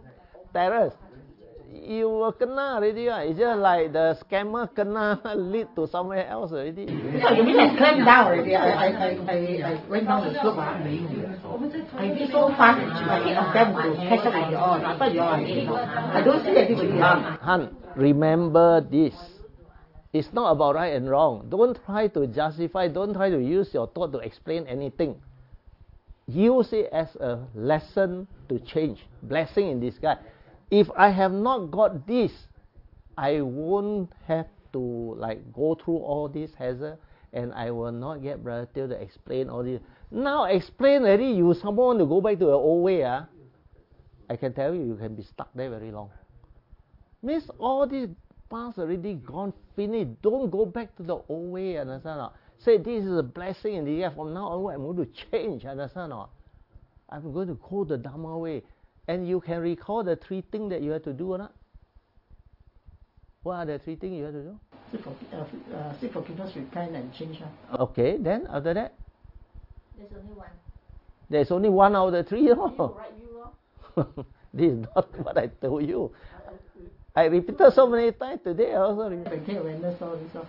terrace. You will kena already. It's just like the scammer kena lead to somewhere else already. Yeah, you mean I climbed down already? I went down the slope. I did so fast. I hit on them to catch up with you all. I thought you all. I don't see anybody. Han, remember this. It's not about right and wrong. Don't try to justify. Don't try to use your thought to explain anything. Use it as a lesson to change. Blessing in disguise. If I have not got this, I won't have to go through all this hassle, and I will not get Brother Teo to explain all this. Now explain already, you someone want to go back to the old way, I can tell you, you can be stuck there very long. Means all this past already gone, finished. Don't go back to the old way, understand or not? Say this is a blessing in the year. From now on, I'm going to change, understand or not? I'm going to go the Dharma way. And you can recall the 3 things that you have to do or not? What are the 3 things you have to do? Seek forgiveness, repent, and change. Okay, then after that? There's only one. There's only one out of the 3, This is not what I told you. I repeated so many times today also. Maintain awareness, all this.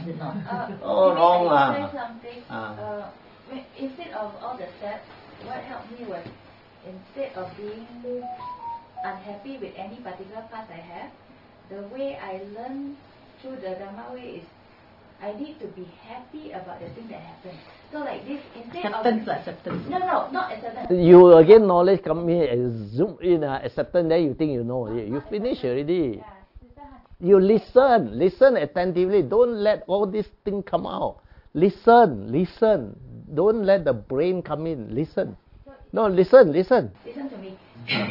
Wrong lah. Say something. Instead of all the steps, what helped me was, instead of being unhappy with any particular past I have, the way I learn through the Dhamma way is I need to be happy about the thing that happened. So like this, instead acceptance. No, not acceptance. You again knowledge come in and zoom in, acceptance, then you think you know it. You finish already. You listen attentively. Don't let all these things come out. Listen. Don't let the brain come in. Listen. No, listen. Listen to me.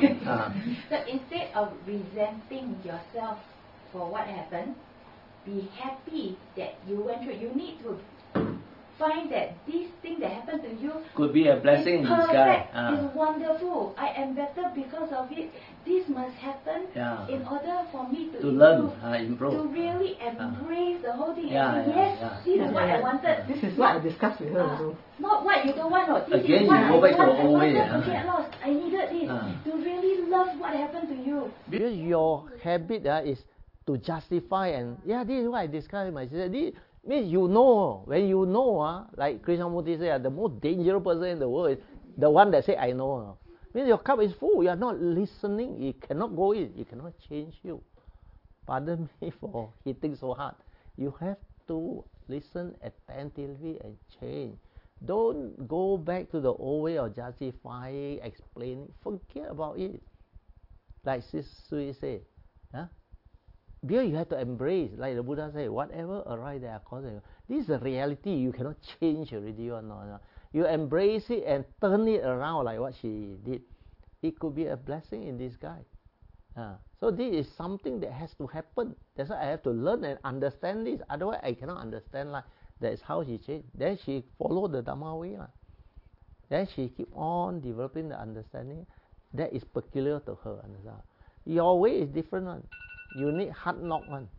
So instead of resenting yourself for what happened, be happy that you went through. You need to find that this thing that happened to you could be a blessing in disguise. It's wonderful. I am better because of it. This must happen in order for me to learn, improve. To really embrace the whole thing. This is what I wanted. This is what I discussed with her also. Not what you don't want. This again, is what you go back to the old way. To get lost. I needed this to really love what happened to you. Because your habit is to justify and this is what I discussed with my sister. This means you know. When you know, like Krishnamurti said, the most dangerous person in the world is the one that say I know. Means your cup is full. You are not listening. It cannot go in. It cannot change you. Pardon me for hitting so hard. You have to listen attentively and change. Don't go back to the old way of justifying, explaining. Forget about it. Like Sis Sui said, because you have to embrace, like the Buddha said, whatever arise there are causes. This is a reality. You cannot change already or not. You embrace it and turn it around like what she did. It could be a blessing in disguise. So this is something that has to happen. That's why I have to learn and understand this. Otherwise, I cannot understand. That is how she changed. Then she followed the Dhamma way. Then she keep on developing the understanding. That is peculiar to her. Understand? Your way is different one. You need hard knock one.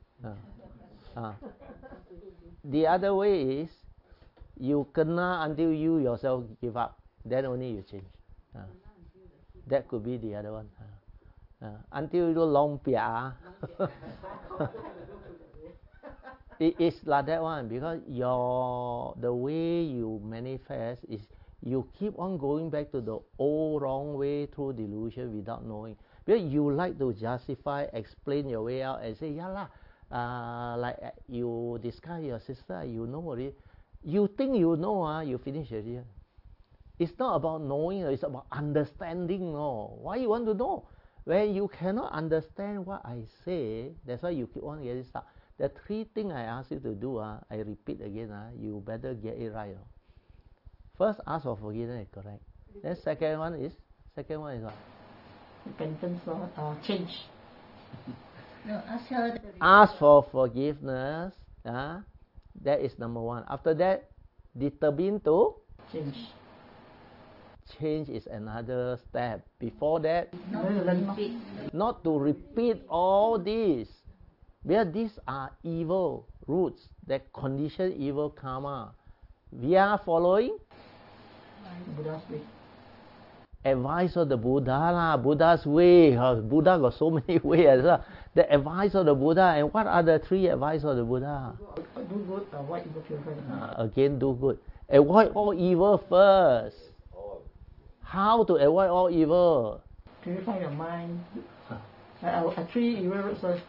The other way is you kena until you yourself give up. Then only you change. That could be the other one. Until you long pia. It's like that one because the way you manifest is you keep on going back to the old wrong way through delusion without knowing. Because you like to justify, explain your way out and say, like you discuss your sister, you know already. You think you know, you finish already. It's not about knowing, it's about understanding. Why you want to know? When you cannot understand what I say, that's why you keep on getting stuck. The 3 things I ask you to do, I repeat again, you better get it right. First, ask for forgiveness, correct. Then second one is what? Repentance, change. No, ask for forgiveness. That is number 1. After that, determine to change. Change is another step. Before that, not to repeat all this. Because these are evil roots that condition evil karma. We are following Buddha's way. advice of the Buddha, Buddha's way. Buddha got so many ways. The advice of the Buddha. And what are the 3 advice of the Buddha? Do good, avoid evil. Again, do good. Avoid all evil first. How to avoid all evil? Purify your mind. 3 evil roots first.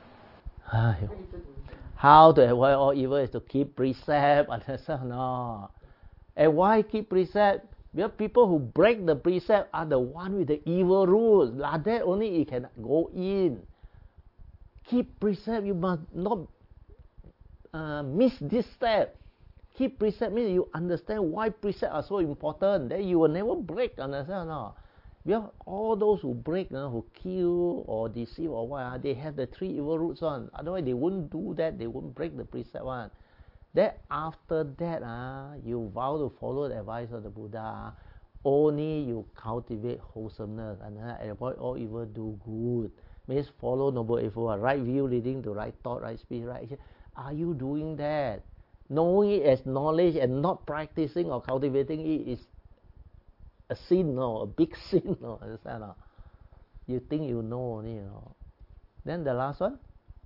How to avoid all evil is to keep precept. Understand? No. And why keep precept? Because people who break the precept are the one with the evil rules. Like that only it can go in. Keep precept. You must not miss this step. Keep precept means you understand why precepts are so important. Then you will never break. Understand? No. Because all those who break, who kill or deceive or what, they have the 3 evil roots on. Otherwise, they wouldn't do that. They wouldn't break the precept one. Then after that, you vow to follow the advice of the Buddha. Only you cultivate wholesomeness and avoid all evil, do good. Means follow noble effort, right view leading to right thought, right speech, right action. Are you doing that? Knowing it as knowledge and not practicing or cultivating it is a sin, a big sin, understand? You think you know only, Then the last one?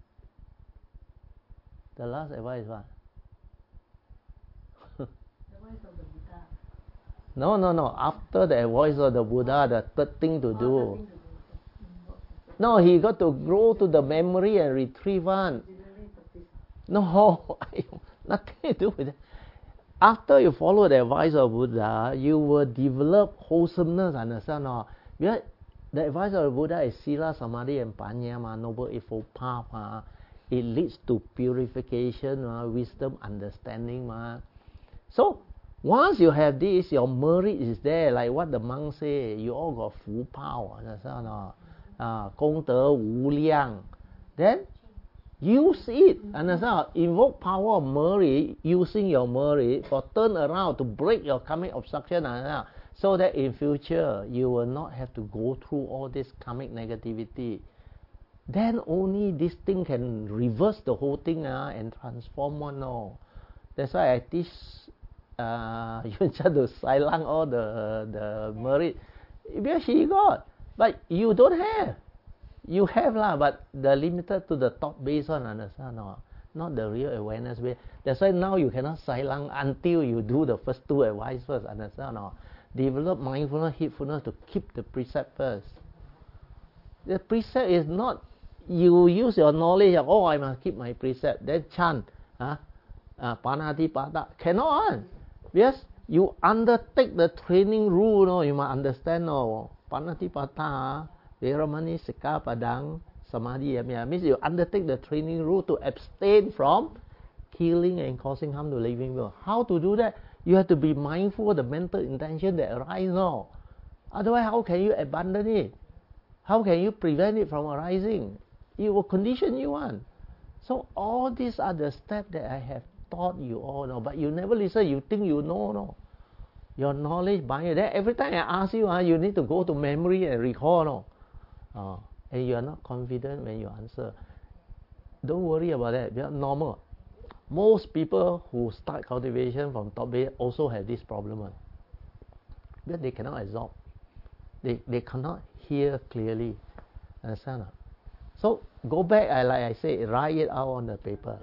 The last advice what? No. After the advice of the Buddha, the 3rd thing to do. No, he got to grow to the memory and retrieve one. No, nothing to do with it. After you follow the advice of Buddha, you will develop wholesomeness, understand? Because the advice of the Buddha is Sila, Samadhi and Panya, noble eightfold path. It leads to purification, wisdom, understanding. So, once you have this, your merit is there, like what the monks say, you all got full power, understand? 功德无量. Then, use it, understand? Invoke power of merit, using your merit for turn around to break your karmic obstruction, so that in future you will not have to go through all this karmic negativity. Then only this thing can reverse the whole thing and transform one. That's why I teach you try to silence all the merit. Because she got, but you don't have. You have but the limited to the top base one, understand? Not the real awareness base. That's why now you cannot silence until you do the first 2 advice first, understand? Develop mindfulness, heedfulness to keep the precept first. The precept is not you use your knowledge, I must keep my precept, then chant, Panatipada. Cannot. Because you undertake the training rule, you must understand, Panatipada, Veramani, Sikapadang, Samadhi, means you undertake the training rule to abstain from killing and causing harm to living beings. How to do that? You have to be mindful of the mental intention that arises. Otherwise, how can you abandon it? How can you prevent it from arising? It will condition you on. So all these are the steps that I have taught you all, but you never listen. You think you know, Your knowledge by you. Then every time I ask you, you need to go to memory and recall, and you are not confident when you answer. Don't worry about that. They are normal. Most people who start cultivation from top base also have this problem. Because they cannot absorb. They cannot hear clearly. Understand? So go back, like I said, write it out on the paper.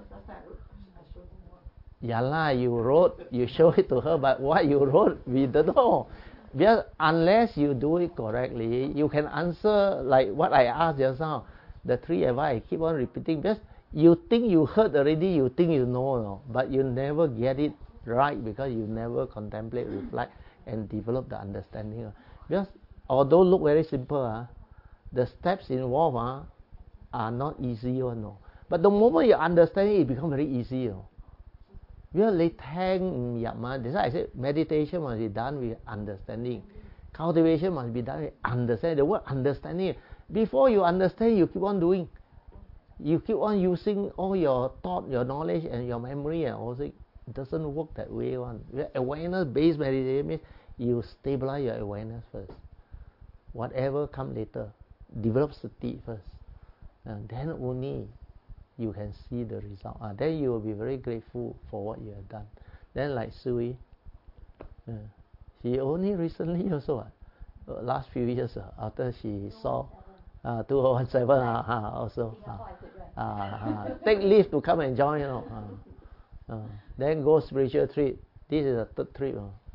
You wrote, you show it to her, but what you wrote, we don't know. Because unless you do it correctly, you can answer like what I asked just now. The 3 advice, I keep on repeating. Because you think you heard already, you think you know, but you never get it right because you never contemplate, reflect, and develop the understanding. Because although look very simple, the steps involved are not easy. But the moment you understand it, it becomes very easy. That's why I said meditation must be done with understanding. Cultivation must be done with understanding. The word understanding, before you understand, you keep on doing. You keep on using all your thought, your knowledge, and your memory, and all that. It doesn't work that way. Awareness-based meditation means you stabilize your awareness first. Whatever comes later, develop sati first. And then only you can see the result. Then you will be very grateful for what you have done. Then like Sui, she only recently also, last few years after she saw 2017 also take leave to come and join, then go spiritual trip. This is the third trip,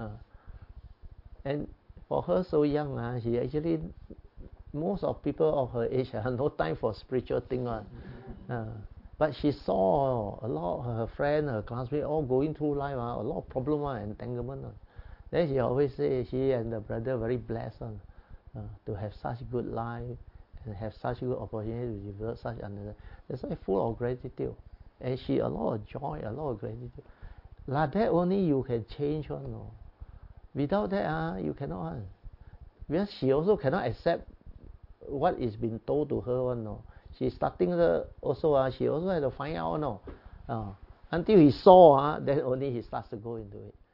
and for her so young, she actually, most of people of her age have no time for spiritual thing but she saw a lot of her friends, her classmates all going through life, a lot of problem entanglement. Then she always say she and the brother very blessed to have such good life and have such good opportunity to develop such understanding. That's why full of gratitude, and she a lot of joy, a lot of gratitude. Like that only you can change one. Without that you cannot. Because she also cannot accept what is being told to her one. She's starting also she also had to find out until he saw then only he starts to go into it.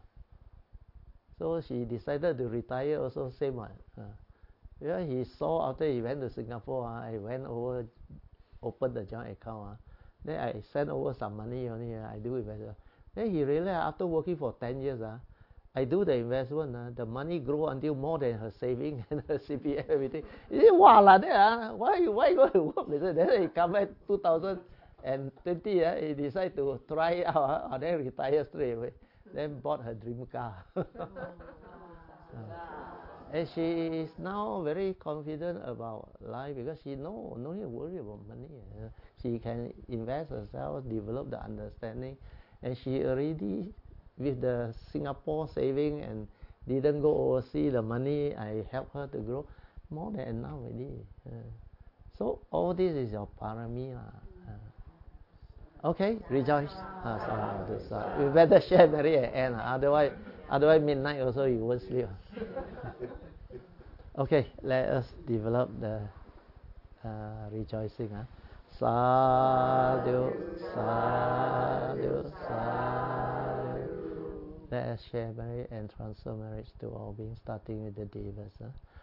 So she decided to retire also same one. Yeah, he saw after he went to Singapore, I went over, opened the joint account. Then I sent over some money only. I do investment. Then he realized after working for 10 years, I do the investment, the money grow until more than her saving and her CPF, everything. He said, wow, like that, why you go to work? Then he come back 2020, he decided to try it out, and then retire straight away. Then bought her dream car. And she is now very confident about life because she no need to worry about money. She can invest herself, develop the understanding, and she already, with the Singapore saving and didn't go overseas, the money I helped her to grow, more than enough already. So all this is your parami. Okay, rejoice. We better share very at end. Otherwise midnight also you won't sleep. Okay, let us develop the rejoicing. Sadhu, sadhu, sadhu. Let us share marriage and transfer marriage to all beings, starting with the devas.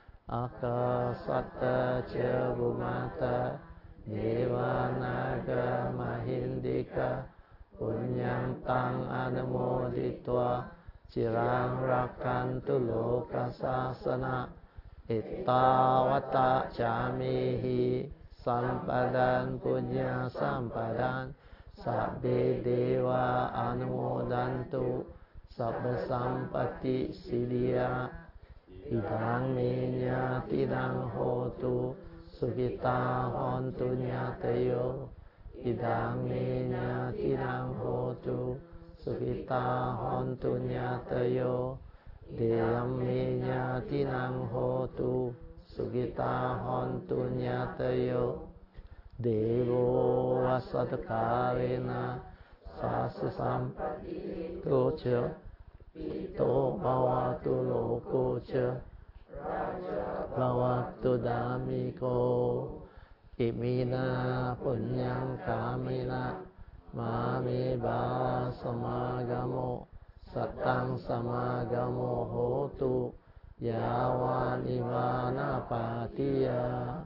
Akasata cha bhumata devanaga mahindika punyam tang anumoditva cirang rakantu loka sasana ittavata chamihi sampadan punya sampadan sabbe deva anumodantu sabba sampati siddhya idang minya tidang hotu sukita hontu nyatayo idang minya tidang hotu sukita hontu nyatayo deyam minya tidang hotu sukita hontu nyatayo devo vasatakarena sasa sampati tocha pito bhavatu lokocha bhavatu damiko imina punyam kamina mami bhava samagamo satang samagamo hotu yavan ivana patiya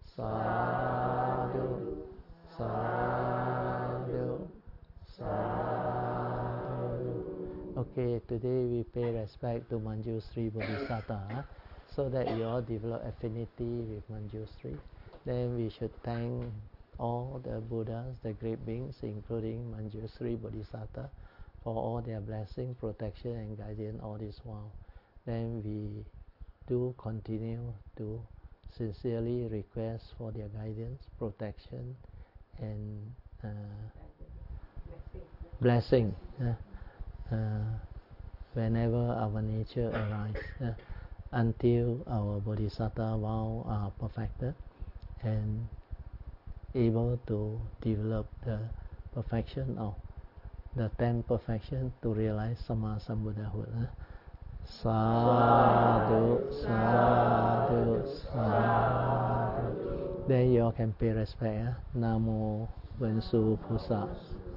sadhu sadhu sadhu. Okay, today we pay respect to Manjushri Bodhisattva, so that you all develop affinity with Manjushri. Then we should thank all the Buddhas, the great beings, including Manjushri Bodhisattva, for all their blessing, protection and guidance all this while. Then we do continue to sincerely request for their guidance, protection and blessing whenever our nature arises, until our Bodhisattva vow are perfected and able to develop the perfection of the 10 perfection to realize Sama Sambuddhahood. Sadhu, sadhu, sadhu. Then you all can pay respect. Namo Vensu Pusa.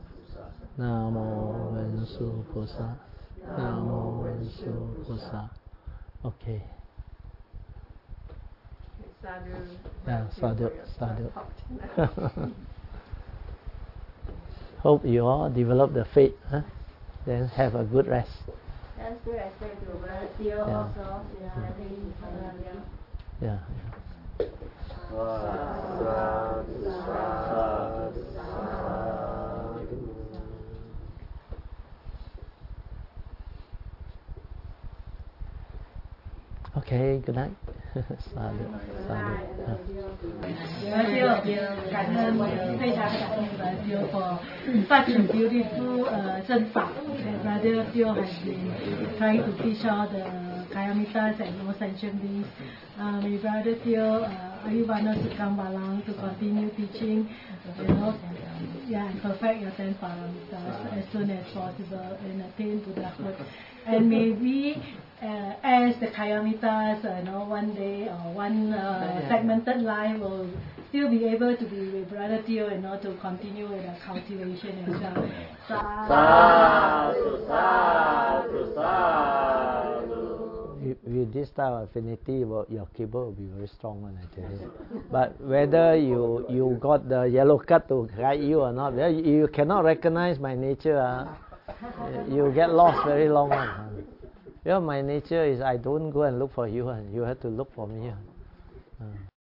Namo Vensu Pusa. Namo Vensu Pusa. Okay. Sadhu. Yeah, sadhu, sadhu. Hope you all develop the faith. Then have a good rest. still respect to Brother Teo also. Yeah. Okay, good night. Sadhu, sadhu. For such a beautiful 正法 that Brother Teo has been trying to teach all the Kayamitas and all sentient beings. May Brother Teo Ayubana Sukang Balang to continue teaching, and perfect your 10 paramitas as soon as possible and attain Buddhahood. And may we, as the Kayamitas, one day or one segmented life will still be able to be with Brother Teo to continue with the cultivation as well. Sadhu, sadhu, sadhu. With this type of affinity, your keyboard will be very strong one, I tell you. But whether you got the yellow card to guide you or not, you cannot recognize my nature. You get lost very long one. My nature is I don't go and look for you, you have to look for me.